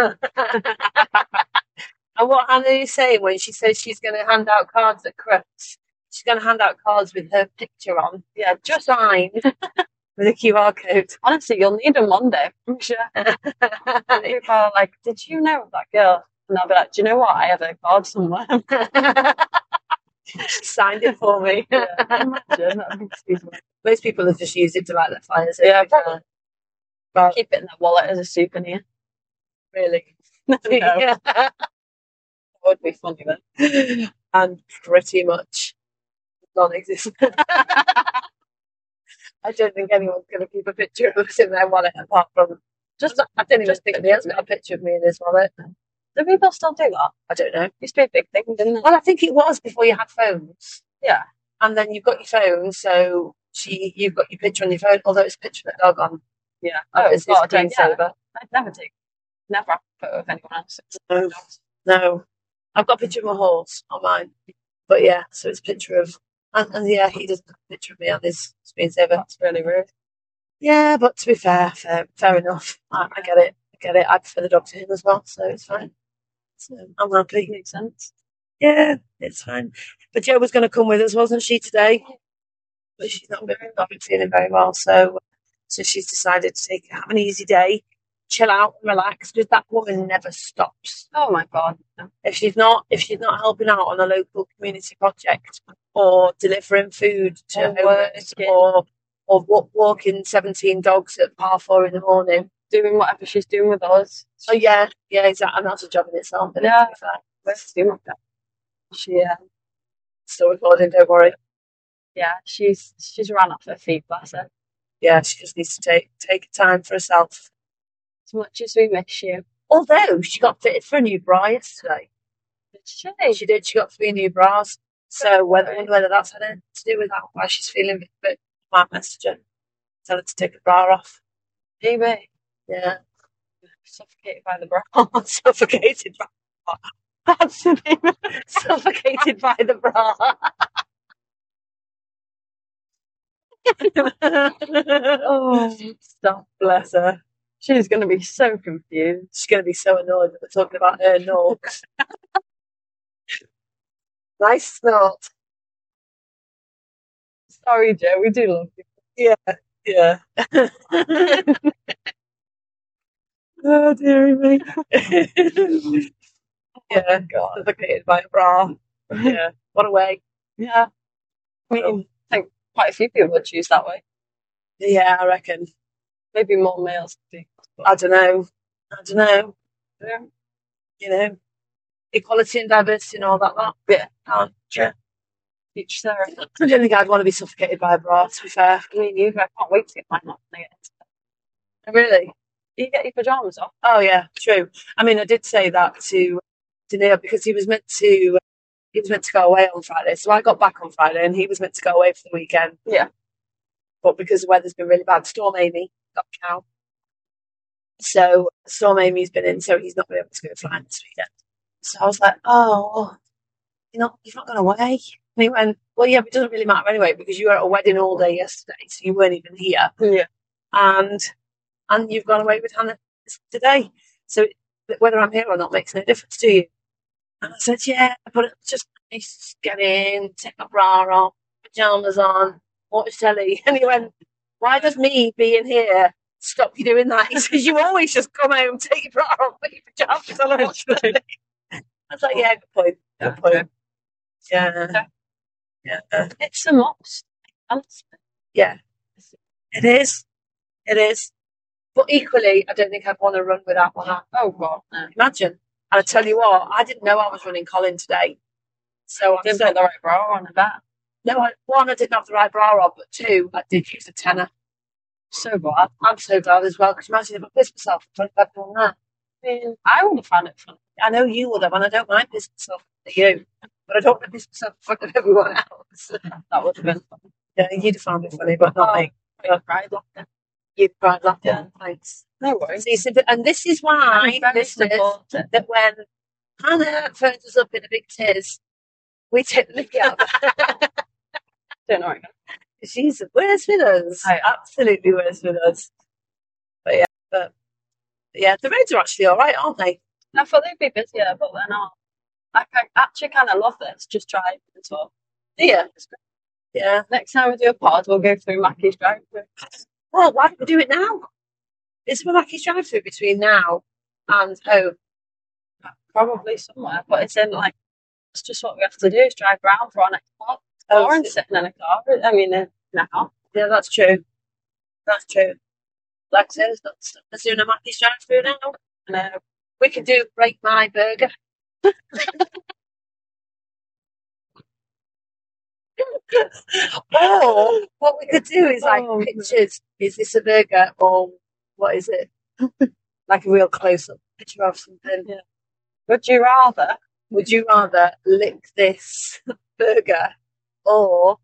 Speaker 3: And what Hannah is saying when she says she's going to hand out cards at Crufts, she's going to hand out cards with her picture on.
Speaker 2: Yeah,
Speaker 3: just signed with a QR code.
Speaker 2: Honestly, you'll need them one day, I'm sure. People are like, did you know that girl? And I'll be like, do you know what? I have a card somewhere.
Speaker 3: Signed it for me.
Speaker 2: Yeah, imagine.
Speaker 3: Most people have just used it to light their fires.
Speaker 2: Yeah, but keep it in their wallet as a souvenir.
Speaker 3: Really?
Speaker 2: No. Yeah. That would be funny then.
Speaker 3: And pretty much non-existent. I don't think anyone's going to keep a picture of us in their wallet apart from I don't even think he has got a picture of me in his wallet.
Speaker 2: Do people still do that?
Speaker 3: I don't know. It
Speaker 2: used to be a big thing, didn't it?
Speaker 3: Well, I think it was before you had phones.
Speaker 2: Yeah.
Speaker 3: And then you've got your phone, so you've got your picture on your phone, although it's a picture of a dog on.
Speaker 2: Yeah.
Speaker 3: It's screensaver.
Speaker 2: Yeah. I'd never have a photo of anyone else.
Speaker 3: No. I've got a picture of my horse on mine. But yeah, so it's a picture of, and yeah, he does a picture of me on his screensaver.
Speaker 2: That's really rude.
Speaker 3: Yeah, but to be fair enough. I get it. I prefer the dog to him as well, so it's fine. So I'm happy.
Speaker 2: Makes sense.
Speaker 3: Yeah, it's fine. But Jo was going to come with us, wasn't she, today? But she's not been feeling very well, so she's decided to have an easy day, chill out and relax, because that woman never stops.
Speaker 2: Oh my God.
Speaker 3: If she's not helping out on a local community project or delivering food to homeless or walking 17 dogs at 4:30 in the morning,
Speaker 2: doing whatever she's doing with us.
Speaker 3: Oh yeah, exactly. And that's a job in itself.
Speaker 2: Yeah, let's do with that. She
Speaker 3: still recording. Don't worry.
Speaker 2: Yeah, she's ran off her feet, bless her.
Speaker 3: Yeah, she just needs to take time for herself.
Speaker 2: As much as we miss you.
Speaker 3: Although she got fitted for a new bra yesterday.
Speaker 2: Did she?
Speaker 3: She did. She got 3 new bras. So whether that's had anything to do with that, why she's feeling a bit. I might message her. Tell her to take a bra off.
Speaker 2: Maybe.
Speaker 3: Yeah.
Speaker 2: Suffocated by the bra.
Speaker 3: Suffocated by that's the name. Suffocated by the bra.
Speaker 2: Oh, stop, bless her. She's going to be so confused.
Speaker 3: She's going to be so annoyed that we're talking about her norks. Nice snort.
Speaker 2: Sorry, Jo, we do love you.
Speaker 3: Yeah. Oh, dearie me. Yeah, God. Suffocated by a bra. Yeah, what a way.
Speaker 2: Yeah. I mean, I think quite a few people would choose that way.
Speaker 3: Yeah, I reckon.
Speaker 2: Maybe more males.
Speaker 3: I don't know.
Speaker 2: Yeah.
Speaker 3: You know, equality and diversity and all that.
Speaker 2: Yeah.
Speaker 3: Yeah.
Speaker 2: Each their own.
Speaker 3: I don't think I'd want to be suffocated by a bra, to be fair.
Speaker 2: I mean, I can't wait to get mine off.
Speaker 3: Really?
Speaker 2: You get your pyjamas off?
Speaker 3: Oh, yeah, true. I mean, I did say that to Neil because he was meant to go away on Friday. So I got back on Friday and he was meant to go away for the weekend.
Speaker 2: Yeah.
Speaker 3: But because the weather's been really bad, Storm Amy got cow. So Storm Amy's been in, so he's not been able to go flying this weekend. So I was like, oh, you've not gone away. And he went, well, yeah, but it doesn't really matter anyway because you were at a wedding all day yesterday, so you weren't even here.
Speaker 2: Yeah.
Speaker 3: And you've gone away with Hannah today. So whether I'm here or not makes no difference to you. And I said, yeah, but it's just nice to get in, take my bra off, pyjamas on, watch telly. And he went, why does me being here stop you doing that? He says, you always just come home, take your bra off, put your pyjamas on and watch telly. I was like, yeah, good point. Good point. Yeah. Yeah.
Speaker 2: It's a must.
Speaker 3: Yeah. It is. It is. But equally, I don't think I'd want to run without one on.
Speaker 2: Oh, God, no.
Speaker 3: Imagine. And I tell you what, I didn't know I was running Colin today. So I
Speaker 2: didn't put the right bra on, I bet.
Speaker 3: No, one, I didn't have the right bra on, but two, I did use a tenner.
Speaker 2: So glad.
Speaker 3: I'm so glad as well, because imagine if I pissed myself in front of everyone there.
Speaker 2: I mean, I would have found it fun.
Speaker 3: I know you would have, and I don't mind pissing myself in front of you, but I don't want to piss myself in front of everyone else.
Speaker 2: That would have been fun.
Speaker 3: Yeah, you'd have found it funny, but not me.
Speaker 2: I cried laughing.
Speaker 3: You cried laughing.
Speaker 2: Yeah.
Speaker 3: Thanks.
Speaker 2: No worries.
Speaker 3: And this is why, listeners, that when Hannah phones us up in a big tears, we take the mickey out.
Speaker 2: Don't know.
Speaker 3: She's worse with us. Absolutely worse with us. But yeah, the roads are actually all right, aren't they?
Speaker 2: I thought they'd be busier, but they're not. I actually kind of love this. Just drive and talk.
Speaker 3: Yeah. Yeah.
Speaker 2: Next time we do a pod, we'll go through Mackie's drive-through.
Speaker 3: Well, why don't we do it now? Is there a Mackie's drive-through between now and home?
Speaker 2: Probably somewhere, but it's just what we have to do is drive around for our next pod. Or and sitting in a car. I mean, in a car.
Speaker 3: Yeah, that's true. That's true. Like I said, it's not let's do a Mackie's drive-through now. No. We can do Break My Burger. Or what we could do is pictures. Is this a burger or what is it? Like a real close-up picture of something.
Speaker 2: Yeah. Would you rather
Speaker 3: lick this burger or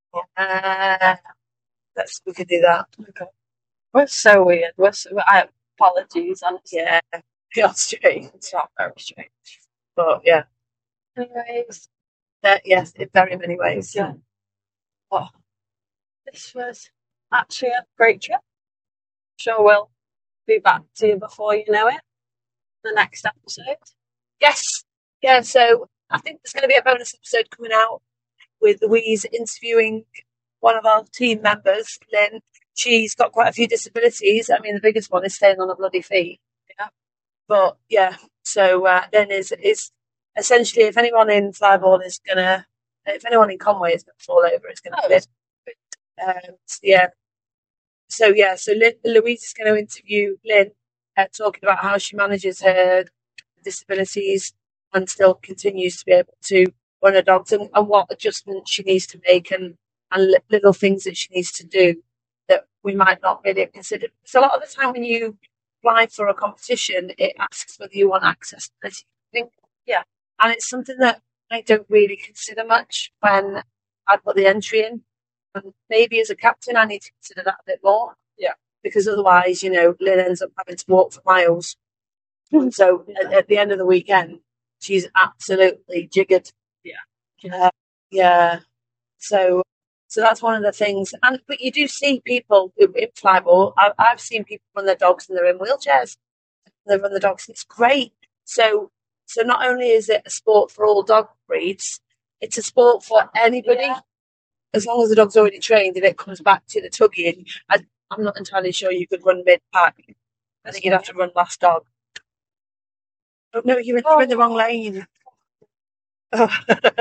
Speaker 3: we could do that.
Speaker 2: Okay. We're so weird. Apologies, honestly.
Speaker 3: Yeah, it's strange.
Speaker 2: It's not very strange.
Speaker 3: But yeah.
Speaker 2: Anyways.
Speaker 3: Yes, in very many ways.
Speaker 2: Yeah. Oh, this was actually a great trip. Sure we'll be back to you before you know it. The next episode.
Speaker 3: Yes. Yeah, so I think there's going to be a bonus episode coming out with Louise interviewing one of our team members, Lynn. She's got quite a few disabilities. I mean, the biggest one is staying on her bloody feet. Yeah. But yeah, so Lynn is essentially, if anyone in Flybourne if anyone in Conway is going to fall over, it's going to be yeah. So Louise is going to interview Lynn, talking about how she manages her disabilities and still continues to be able to run her dogs and what adjustments she needs to make and little things that she needs to do that we might not really have considered. So a lot of the time when you apply for a competition, it asks whether you want accessibility. Yeah. And it's something that I don't really consider much when I put the entry in. And maybe as a captain, I need to consider that a bit more. Yeah. Because otherwise, Lynn ends up having to walk for miles. And so at the end of the weekend, she's absolutely jiggered. Yeah. Yeah. So that's one of the things. But you do see people in Flybourne. I've seen people run their dogs and they're in wheelchairs. They run the dogs and it's great. So not only is it a sport for all dog breeds, it's a sport for anybody. Yeah. As long as the dog's already trained and it comes back to the tugging. I'm not entirely sure you could run mid-pack. I think you'd have to run last dog. Oh, no, you're in the wrong lane. Oh.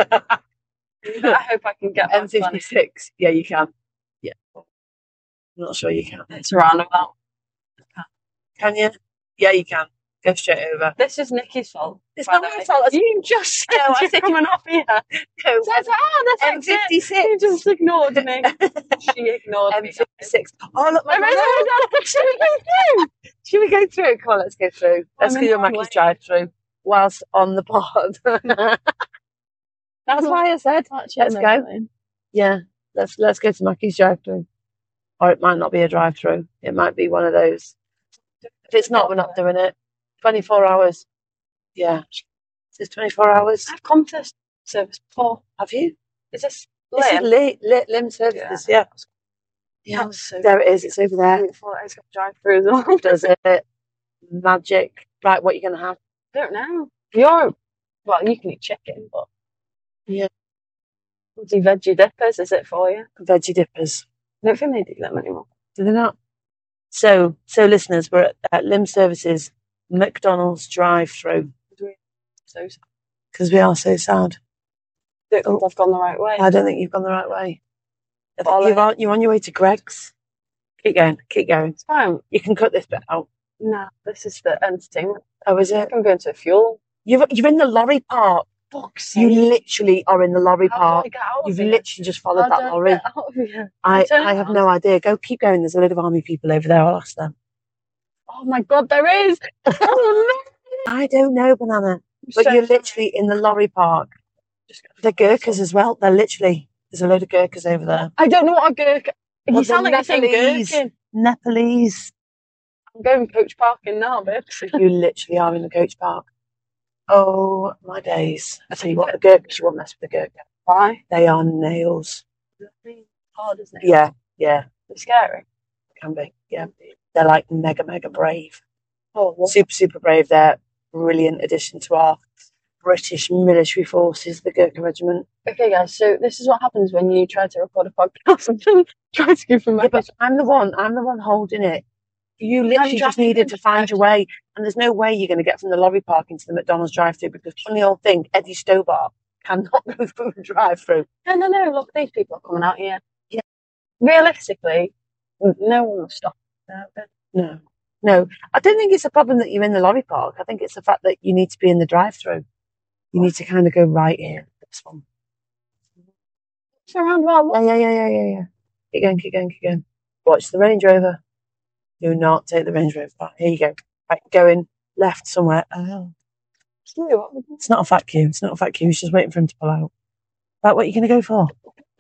Speaker 2: I hope I can get
Speaker 3: M56. Yeah, you can. Yeah. I'm not sure you can.
Speaker 2: It's a roundabout.
Speaker 3: Can you? Yeah, you can. Go straight over.
Speaker 2: This is Nikki's fault.
Speaker 3: It's not my fault.
Speaker 2: You just said
Speaker 3: I think
Speaker 2: coming off here.
Speaker 3: No, that's
Speaker 2: M56. You just ignored me. She ignored me.
Speaker 3: M56. Oh, look, Should we go through? Come on, let's go through. Let's do your Mackie's drive-through whilst on the pod. That's why I said, let's go. Yeah, let's go to Mackie's drive-through. Or it might not be a drive-through. It might be one of those. If it's not, we're not doing it. 24 hours. Yeah. It says 24 hours.
Speaker 2: I've come to service before.
Speaker 3: Have you?
Speaker 2: Is this
Speaker 3: This is Lim Services, yeah. Yeah,
Speaker 2: That's so
Speaker 3: there it is. It's over there.
Speaker 2: I thought I was going to drive through as well.
Speaker 3: Does it? Magic. Right, what are you going to have?
Speaker 2: I don't know. Well, you can eat chicken, but
Speaker 3: Yeah.
Speaker 2: bloody veggie dippers, is it for you?
Speaker 3: Veggie dippers.
Speaker 2: I don't think they do them anymore.
Speaker 3: Do they not? So listeners, we're at Lim Services McDonald's drive-through
Speaker 2: So
Speaker 3: because we are so sad.
Speaker 2: I don't think I've gone the right way.
Speaker 3: I don't think you've gone the right way. I think
Speaker 2: Bollock.
Speaker 3: you're on your way to Greg's. Keep going.
Speaker 2: It's fine.
Speaker 3: You can cut this bit out.
Speaker 2: No, this is the entertainment.
Speaker 3: Oh, is
Speaker 2: I
Speaker 3: it?
Speaker 2: think I'm going to a fuel.
Speaker 3: You're in the lorry park.
Speaker 2: Fuck's
Speaker 3: You
Speaker 2: sake.
Speaker 3: literally are in the lorry
Speaker 2: How
Speaker 3: park.
Speaker 2: do I get out of
Speaker 3: You've
Speaker 2: here?
Speaker 3: literally just followed
Speaker 2: How
Speaker 3: that
Speaker 2: do I
Speaker 3: lorry.
Speaker 2: get out of here?
Speaker 3: I
Speaker 2: Turn
Speaker 3: have
Speaker 2: around.
Speaker 3: no idea. Go, keep going. There's a load of army people over there. I'll ask them.
Speaker 2: Oh my god, there is! Oh
Speaker 3: I don't know, Banana. But
Speaker 2: So
Speaker 3: you're literally in the lorry park. They're Gurkhas as well. There's a load of Gurkhas over there.
Speaker 2: I don't know what a gherkin.
Speaker 3: Well,
Speaker 2: You sound
Speaker 3: the
Speaker 2: like you're saying
Speaker 3: Nepalese.
Speaker 2: gherkin.
Speaker 3: Nepalese.
Speaker 2: I'm going coach parking now, bitch.
Speaker 3: You literally are in the coach park. Oh, my days. I tell you what, the Gurkhas, you won't mess with the Gurkha.
Speaker 2: Why?
Speaker 3: They are nails.
Speaker 2: Hard, isn't it?
Speaker 3: Yeah,
Speaker 2: It's scary.
Speaker 3: can be. Yeah. They're like mega, mega brave.
Speaker 2: Oh, what?
Speaker 3: Super, super brave. They're a brilliant addition to our British military forces, the Gurkha Regiment.
Speaker 2: Okay, guys, so this is what happens when you try to record a podcast and then try to give them
Speaker 3: Yeah, but I'm the one holding it. You literally just needed to find your way, and there's no way you're going to get from the lorry park into the McDonald's drive-through because funny old thing, Eddie Stobart cannot go through the drive-through.
Speaker 2: No, look, these people are coming out here.
Speaker 3: Yeah.
Speaker 2: Realistically, no one will stop.
Speaker 3: No. I don't think it's a problem that you're in the lorry park. I think it's the fact that you need to be in the drive-through. You need to kind of go right here. This one.
Speaker 2: It's around well.
Speaker 3: Yeah. Keep going. Watch the Range Rover. Do not take the Range Rover back. Here you go. Right, going left somewhere. Oh. It's not a fat queue. It's just waiting for him to pull out. Right, what are you going to go for?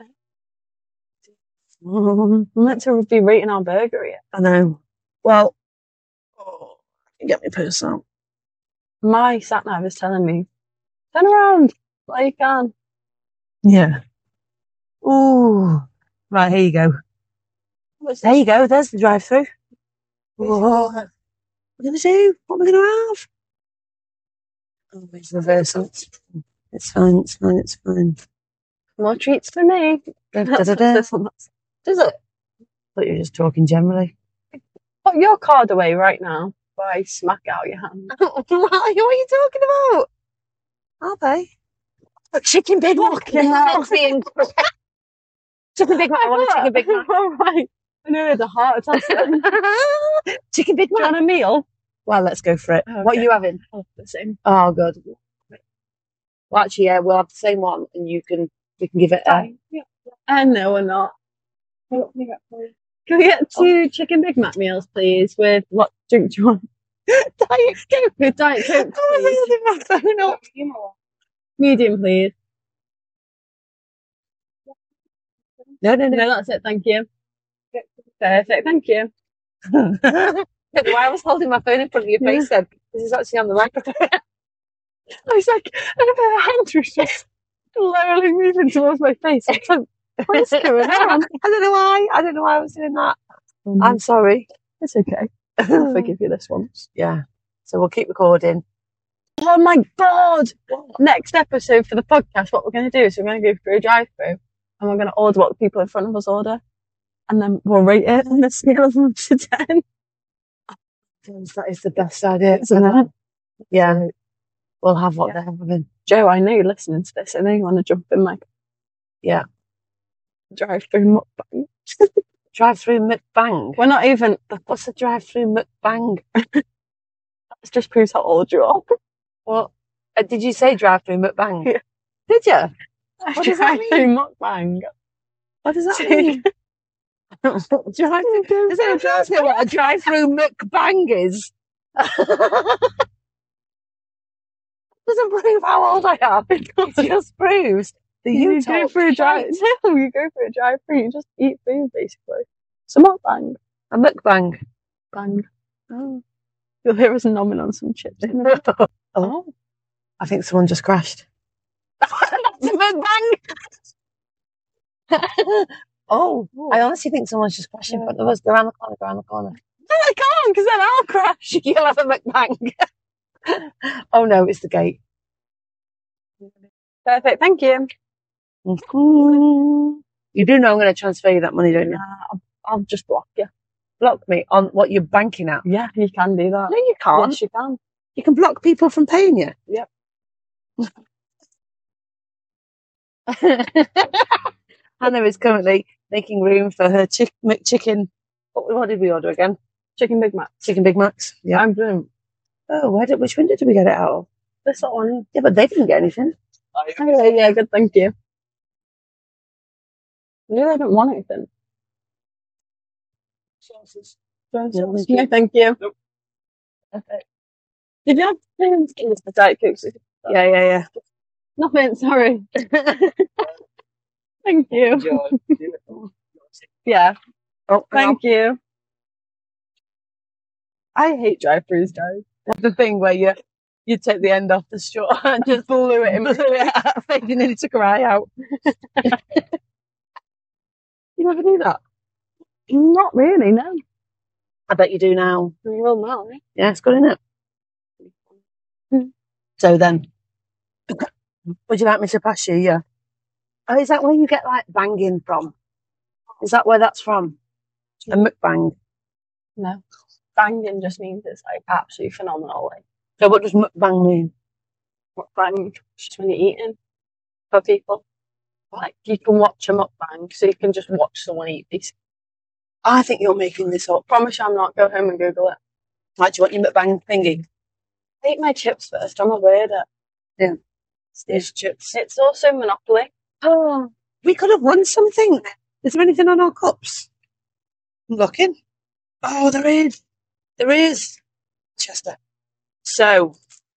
Speaker 2: I'm meant to be rating our burger here.
Speaker 3: I know. Well, get my purse out.
Speaker 2: My sat nav is telling me, turn around. Well, you can.
Speaker 3: Yeah. Ooh. Right, here you go. There you go. There's the drive-through. What are we going to do? What are we going to have? Oh, it's reversal. It's fine.
Speaker 2: More treats for me.
Speaker 3: Da-da-da.
Speaker 2: Does it?
Speaker 3: Thought you were just talking generally.
Speaker 2: Put your card away right now before I smack it out your hand.
Speaker 3: What are you talking about? Are they? Chicken Big Mac.
Speaker 2: Fucking hell.
Speaker 3: Chicken Big Mac. I want a Chicken Big Mac.
Speaker 2: All right. I know the heart attack.
Speaker 3: Chicken Big
Speaker 2: Do you
Speaker 3: Mac.
Speaker 2: want a meal?
Speaker 3: Well, let's go for it.
Speaker 2: Okay.
Speaker 3: What are you having?
Speaker 2: I'll have the same.
Speaker 3: Oh, good. Well, actually, yeah, we'll have the same one, and we can give it a...
Speaker 2: No, we're not. What can we get for you? Can we get 2 chicken Big Mac meals, please? With what drink do you want?
Speaker 3: Diet Coke.
Speaker 2: With Diet Coke,
Speaker 3: I'm
Speaker 2: please.
Speaker 3: holding my phone up.
Speaker 2: Medium, please.
Speaker 3: No.
Speaker 2: No, that's it. Thank you. Perfect. Thank you.
Speaker 3: Why I was holding my phone in front of your face then? This is actually on the microphone.
Speaker 2: I was like, her hand was just slowly moving towards my face. I was like, what's going on?
Speaker 3: I don't know why I was doing that. I'm sorry.
Speaker 2: It's okay. I'll forgive you this once.
Speaker 3: Yeah. So we'll keep recording.
Speaker 2: Oh my god! Next episode for the podcast, what we're going to do is we're going to go through a drive-through and we're going to order what the people in front of us order. And then we'll rate it on a scale of 1 to 10.
Speaker 3: That is the best idea, isn't it? Yeah. We'll have what they're having.
Speaker 2: Joe, I know you're listening to this. I know you want to jump in like,
Speaker 3: Yeah.
Speaker 2: drive-through mukbang.
Speaker 3: Drive-through McBang.
Speaker 2: We're not even,
Speaker 3: What's a drive-through McBang?
Speaker 2: that just proves how old you are.
Speaker 3: What? Did you say drive-through McBang?
Speaker 2: Yeah.
Speaker 3: Did you? What does that mean?
Speaker 2: Drive-through mukbang.
Speaker 3: What does that mean? Does anyone else know what a drive-through McBang is? Doesn't prove how old I am. It just proves that
Speaker 2: You go for a drive. No, you go for a drive-through. You just eat food basically. So mukbang.
Speaker 3: A mukbang.
Speaker 2: Bang. Oh. You'll hear us nomming on some chips.
Speaker 3: Oh, I think someone just crashed. That's a mukbang. Oh, I honestly think someone's just crashed in front of us. Go around the corner, go around the corner.
Speaker 2: No, I can't, because then I'll crash.
Speaker 3: You'll have a McBang. Oh no, it's the gate.
Speaker 2: Perfect, thank you.
Speaker 3: Mhm. You do know I'm going to transfer you that money, don't you?
Speaker 2: I'll just block you.
Speaker 3: Block me on what you're banking at.
Speaker 2: Yeah, you can do that.
Speaker 3: No, you can't.
Speaker 2: Yes, you can.
Speaker 3: You can block people from paying you.
Speaker 2: Yep.
Speaker 3: Hannah is currently making room for her McChicken. What did we order again?
Speaker 2: Chicken Big Mac.
Speaker 3: Chicken Big Macs. Yeah.
Speaker 2: I'm doing
Speaker 3: Oh, which window did we get it out of?
Speaker 2: this one.
Speaker 3: Yeah, but they didn't get anything.
Speaker 2: Okay, yeah, good, thank you. Really, I don't want anything.
Speaker 3: Sauces.
Speaker 2: No, thank you.
Speaker 3: Nope. Okay.
Speaker 2: Did you have things in the Diet Cokes?
Speaker 3: Yeah.
Speaker 2: Nothing, sorry. Thank you. Yeah,
Speaker 3: Oh,
Speaker 2: thank you. I hate drive-thrus, guys.
Speaker 3: the thing where you take the end off the straw and just blew it in. You nearly took her eye out. You never do that?
Speaker 2: Not really, no.
Speaker 3: I bet you do now.
Speaker 2: Well, no.
Speaker 3: Yeah, it's good, isn't it? So then, would you like me to pass you? Yeah. Oh, is that where you get like banging from? Is that where that's from? A mukbang.
Speaker 2: No. Banging just means it's like absolutely phenomenal. Like,
Speaker 3: So what does mukbang mean?
Speaker 2: mukbang is just when you're eating for people. Like, you can watch a mukbang, so you can just watch someone eat these.
Speaker 3: I think you're making this up.
Speaker 2: Promise you I'm not. Go home and Google it.
Speaker 3: Like, do you want your mukbang thingy?
Speaker 2: I eat my chips first. I'm a weirdo.
Speaker 3: Yeah. It's chips.
Speaker 2: It's also Monopoly.
Speaker 3: Oh, we could have won something. Is there anything on our cups? I'm looking. Oh, there is. There is. Chester. So,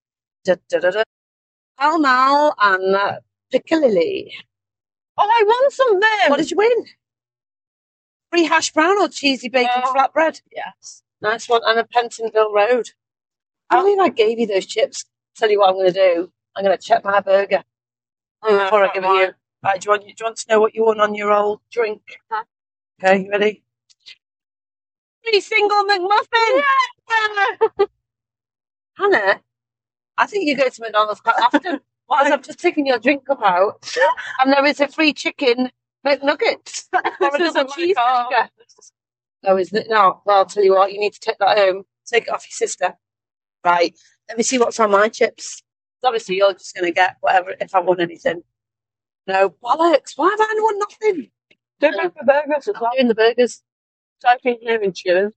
Speaker 3: Pall Mall and Piccalilli.
Speaker 2: Oh, I won something!
Speaker 3: What did you win? Free hash brown or cheesy bacon flatbread?
Speaker 2: Yes.
Speaker 3: Nice one. And a Pentonville Road. I don't think I gave you those chips. Tell you what I'm going to do. I'm going to check my burger before I give it you. Right, do you want to know what you won on your old drink?
Speaker 2: Huh?
Speaker 3: Okay, you ready? Free single McMuffin! Yeah! Hannah, I think you go to McDonald's quite often. Because I've just taken your drink cup out and there is a free chicken McNuggets or a double cheeseburger. Oh, isn't it? No, well, I'll tell you what, you need to take that home. Take it off your sister. Right, let me see what's on my chips. Obviously, you're just going to get whatever if I won anything. No, bollocks. Why have I won nothing?
Speaker 2: Do it for burgers as well.
Speaker 3: Doing the burgers.
Speaker 2: Type in here in chicken.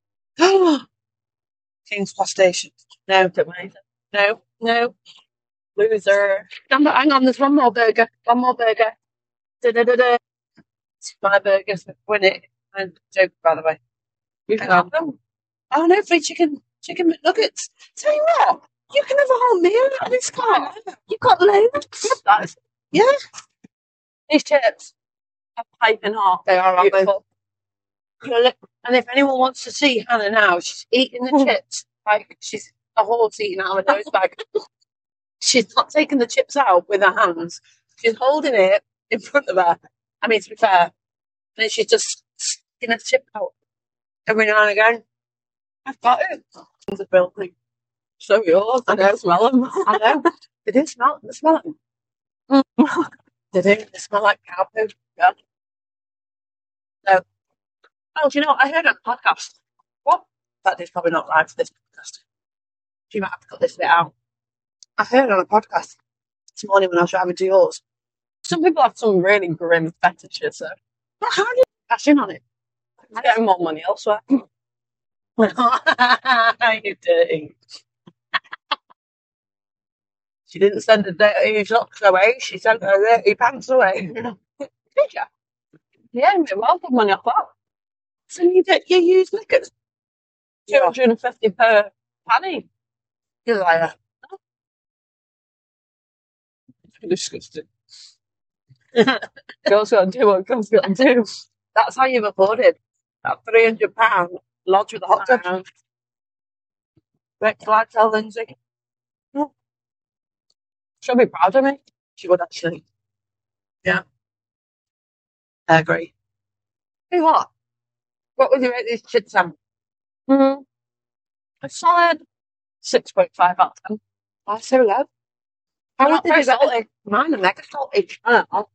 Speaker 3: King's Cross Station. No, don't want anything. No.
Speaker 2: Loser.
Speaker 3: Hang on, there's one more burger. One more burger. Da-da-da-da. It's my burgers that win it. And joke, by the way.
Speaker 2: You can have them.
Speaker 3: Oh no, free chicken McNuggets. Tell you what, you can have a whole meal out of this car. You've got loads.
Speaker 2: That's,
Speaker 3: Yeah.
Speaker 2: these chips are piping hot.
Speaker 3: They are, aren't they?
Speaker 2: Beautiful.
Speaker 3: And if anyone wants to see Hannah now, she's eating the chips like she's a horse eating out of a nose bag. She's not taking the chips out with her hands. She's holding it in front of her. I mean, to be fair, and she's just sticking a chip out every now and again. I've got it. It's a building.
Speaker 2: So yours. I can smell them.
Speaker 3: I know. They do smell. They smell like. They do. They smell like cow poo. Yeah. So, oh, do you know what? I heard on a podcast. What? That is probably not right for this podcast. You might have to cut this bit out. I heard on a podcast this morning when I was driving to yours.
Speaker 2: Some people have some really grim fetishes, so
Speaker 3: But how do you cash in on it?
Speaker 2: I'm getting more money elsewhere.
Speaker 3: You dirty. She didn't send her dirty socks away. She sent her dirty pants away. Did you?
Speaker 2: Yeah, you make well good money off that.
Speaker 3: So you use liquors?
Speaker 2: 250 per penny.
Speaker 3: You're a liar.
Speaker 2: Disgusting. Girls gotta do what girls gotta do.
Speaker 3: That's how you've afforded that £300 lodge with a hot tub. Rex, I tell Lindsay.
Speaker 2: She'll be proud of me.
Speaker 3: She would actually. Yeah. I agree. Hey, what would you rate these chips on?
Speaker 4: A solid 6.5 out of 10.
Speaker 3: Oh, so low. How
Speaker 4: Not
Speaker 3: would they
Speaker 4: very
Speaker 3: be better?
Speaker 4: salty.
Speaker 3: Mine are mega salty. I don't know.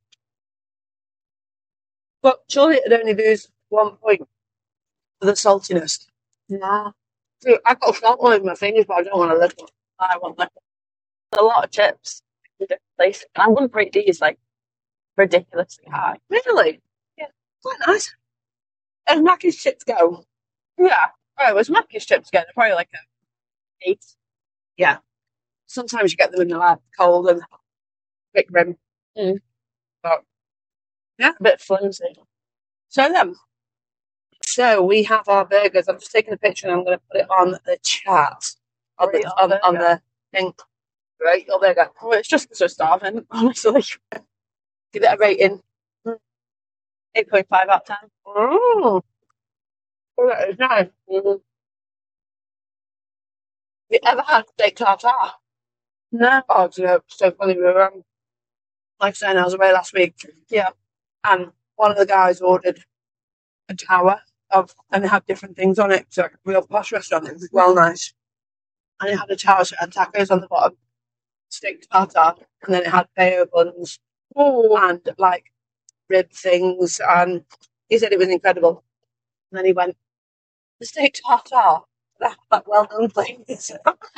Speaker 3: But surely it'd only lose 1 point for the saltiness.
Speaker 4: Nah,
Speaker 3: See, I've got salt all over my fingers, but I don't want to lick them.
Speaker 4: I want like a lot of chips. And I wouldn't rate these like ridiculously high.
Speaker 3: Really?
Speaker 4: Yeah.
Speaker 3: Quite nice. As Mackey's chips go.
Speaker 4: Yeah. Oh, it was Mackey's chips again. They're probably like a 8.
Speaker 3: Yeah. Sometimes you get them in the like cold and bit grim. But
Speaker 4: A bit flimsy.
Speaker 3: So we have our burgers. I'm just taking a picture and I'm going to put it on the chat. On
Speaker 4: Rate
Speaker 3: the,
Speaker 4: our
Speaker 3: on the thing. Right, your burger.
Speaker 4: Oh, it's just because we're starving, honestly.
Speaker 3: Give it a rating.
Speaker 4: 8.5 out of 10.
Speaker 3: Oh, that is nice. Have you ever had steak tartare?
Speaker 4: No.
Speaker 3: Oh, it's so funny. We were, like I said, I was away last week.
Speaker 4: Yeah.
Speaker 3: And one of the guys ordered a tower and they had different things on it. So like a real posh restaurant. It was well nice. And it had a tower, so it had tacos on the bottom, steak tartare, and then it had mayo buns and like rib things. And he said it was incredible. And then he went, the steak tartare, that well done, please.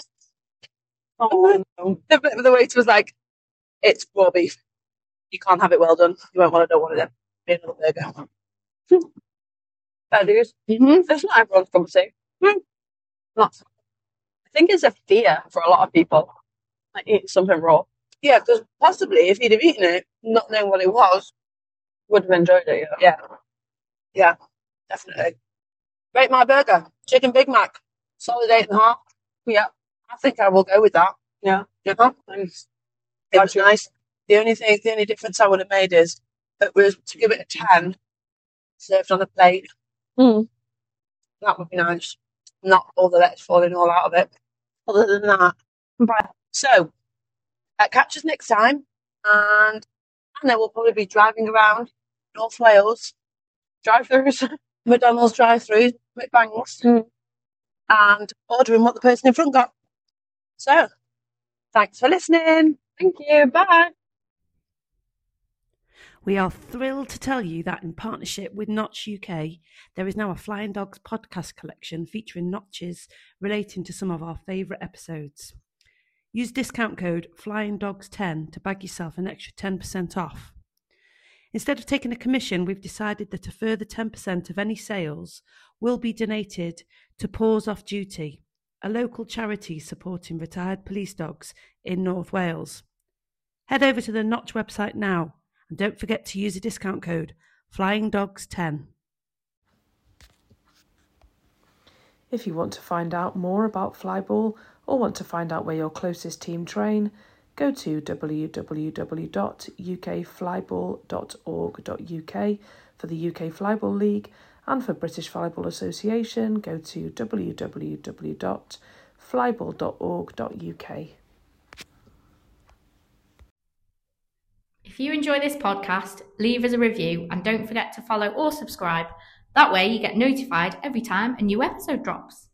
Speaker 4: Oh, no.
Speaker 3: The waiter was like, it's raw beef. You can't have it well done. You won't want to know one of them. Be another burger.
Speaker 4: That is.
Speaker 3: Mm-hmm.
Speaker 4: That's not everyone's cup of tea.
Speaker 3: Not.
Speaker 4: I think it's a fear for a lot of people. Like eating something raw.
Speaker 3: Yeah, because possibly if he'd have eaten it, not knowing what it was,
Speaker 4: Would have enjoyed it,
Speaker 3: yeah. Yeah, definitely. Rate my burger. Chicken Big Mac. Solid 8.5.
Speaker 4: Yeah.
Speaker 3: I think I will go with that.
Speaker 4: Yeah.
Speaker 3: Yeah.
Speaker 4: Nice.
Speaker 3: It was nice. The only difference I would have made is it was to give it a 10 served on a plate. That would be nice. Not all the lettuce falling all out of it. Other than that.
Speaker 4: Right.
Speaker 3: So, catch us next time. And then we'll probably be driving around North Wales.
Speaker 4: Drive-thrus.
Speaker 3: McDonald's drive-throughs, McBangs. And ordering what the person in front got. So, thanks for listening.
Speaker 4: Thank you. Bye.
Speaker 1: We are thrilled to tell you that in partnership with Notch UK, there is now a Flying Dogs podcast collection featuring notches relating to some of our favourite episodes. Use discount code FlyingDogs10 to bag yourself an extra 10% off. Instead of taking a commission, we've decided that a further 10% of any sales will be donated to Paws Off Duty, a local charity supporting retired police dogs in North Wales. Head over to the Notch website now and don't forget to use the discount code FlyingDogs10.
Speaker 5: If you want to find out more about Flyball or want to find out where your closest team train, go to www.ukflyball.org.uk for the UK Flyball League, and for British Flyball Association, go to www.flyball.org.uk.
Speaker 6: If you enjoy this podcast, leave us a review and don't forget to follow or subscribe. That way you get notified every time a new episode drops.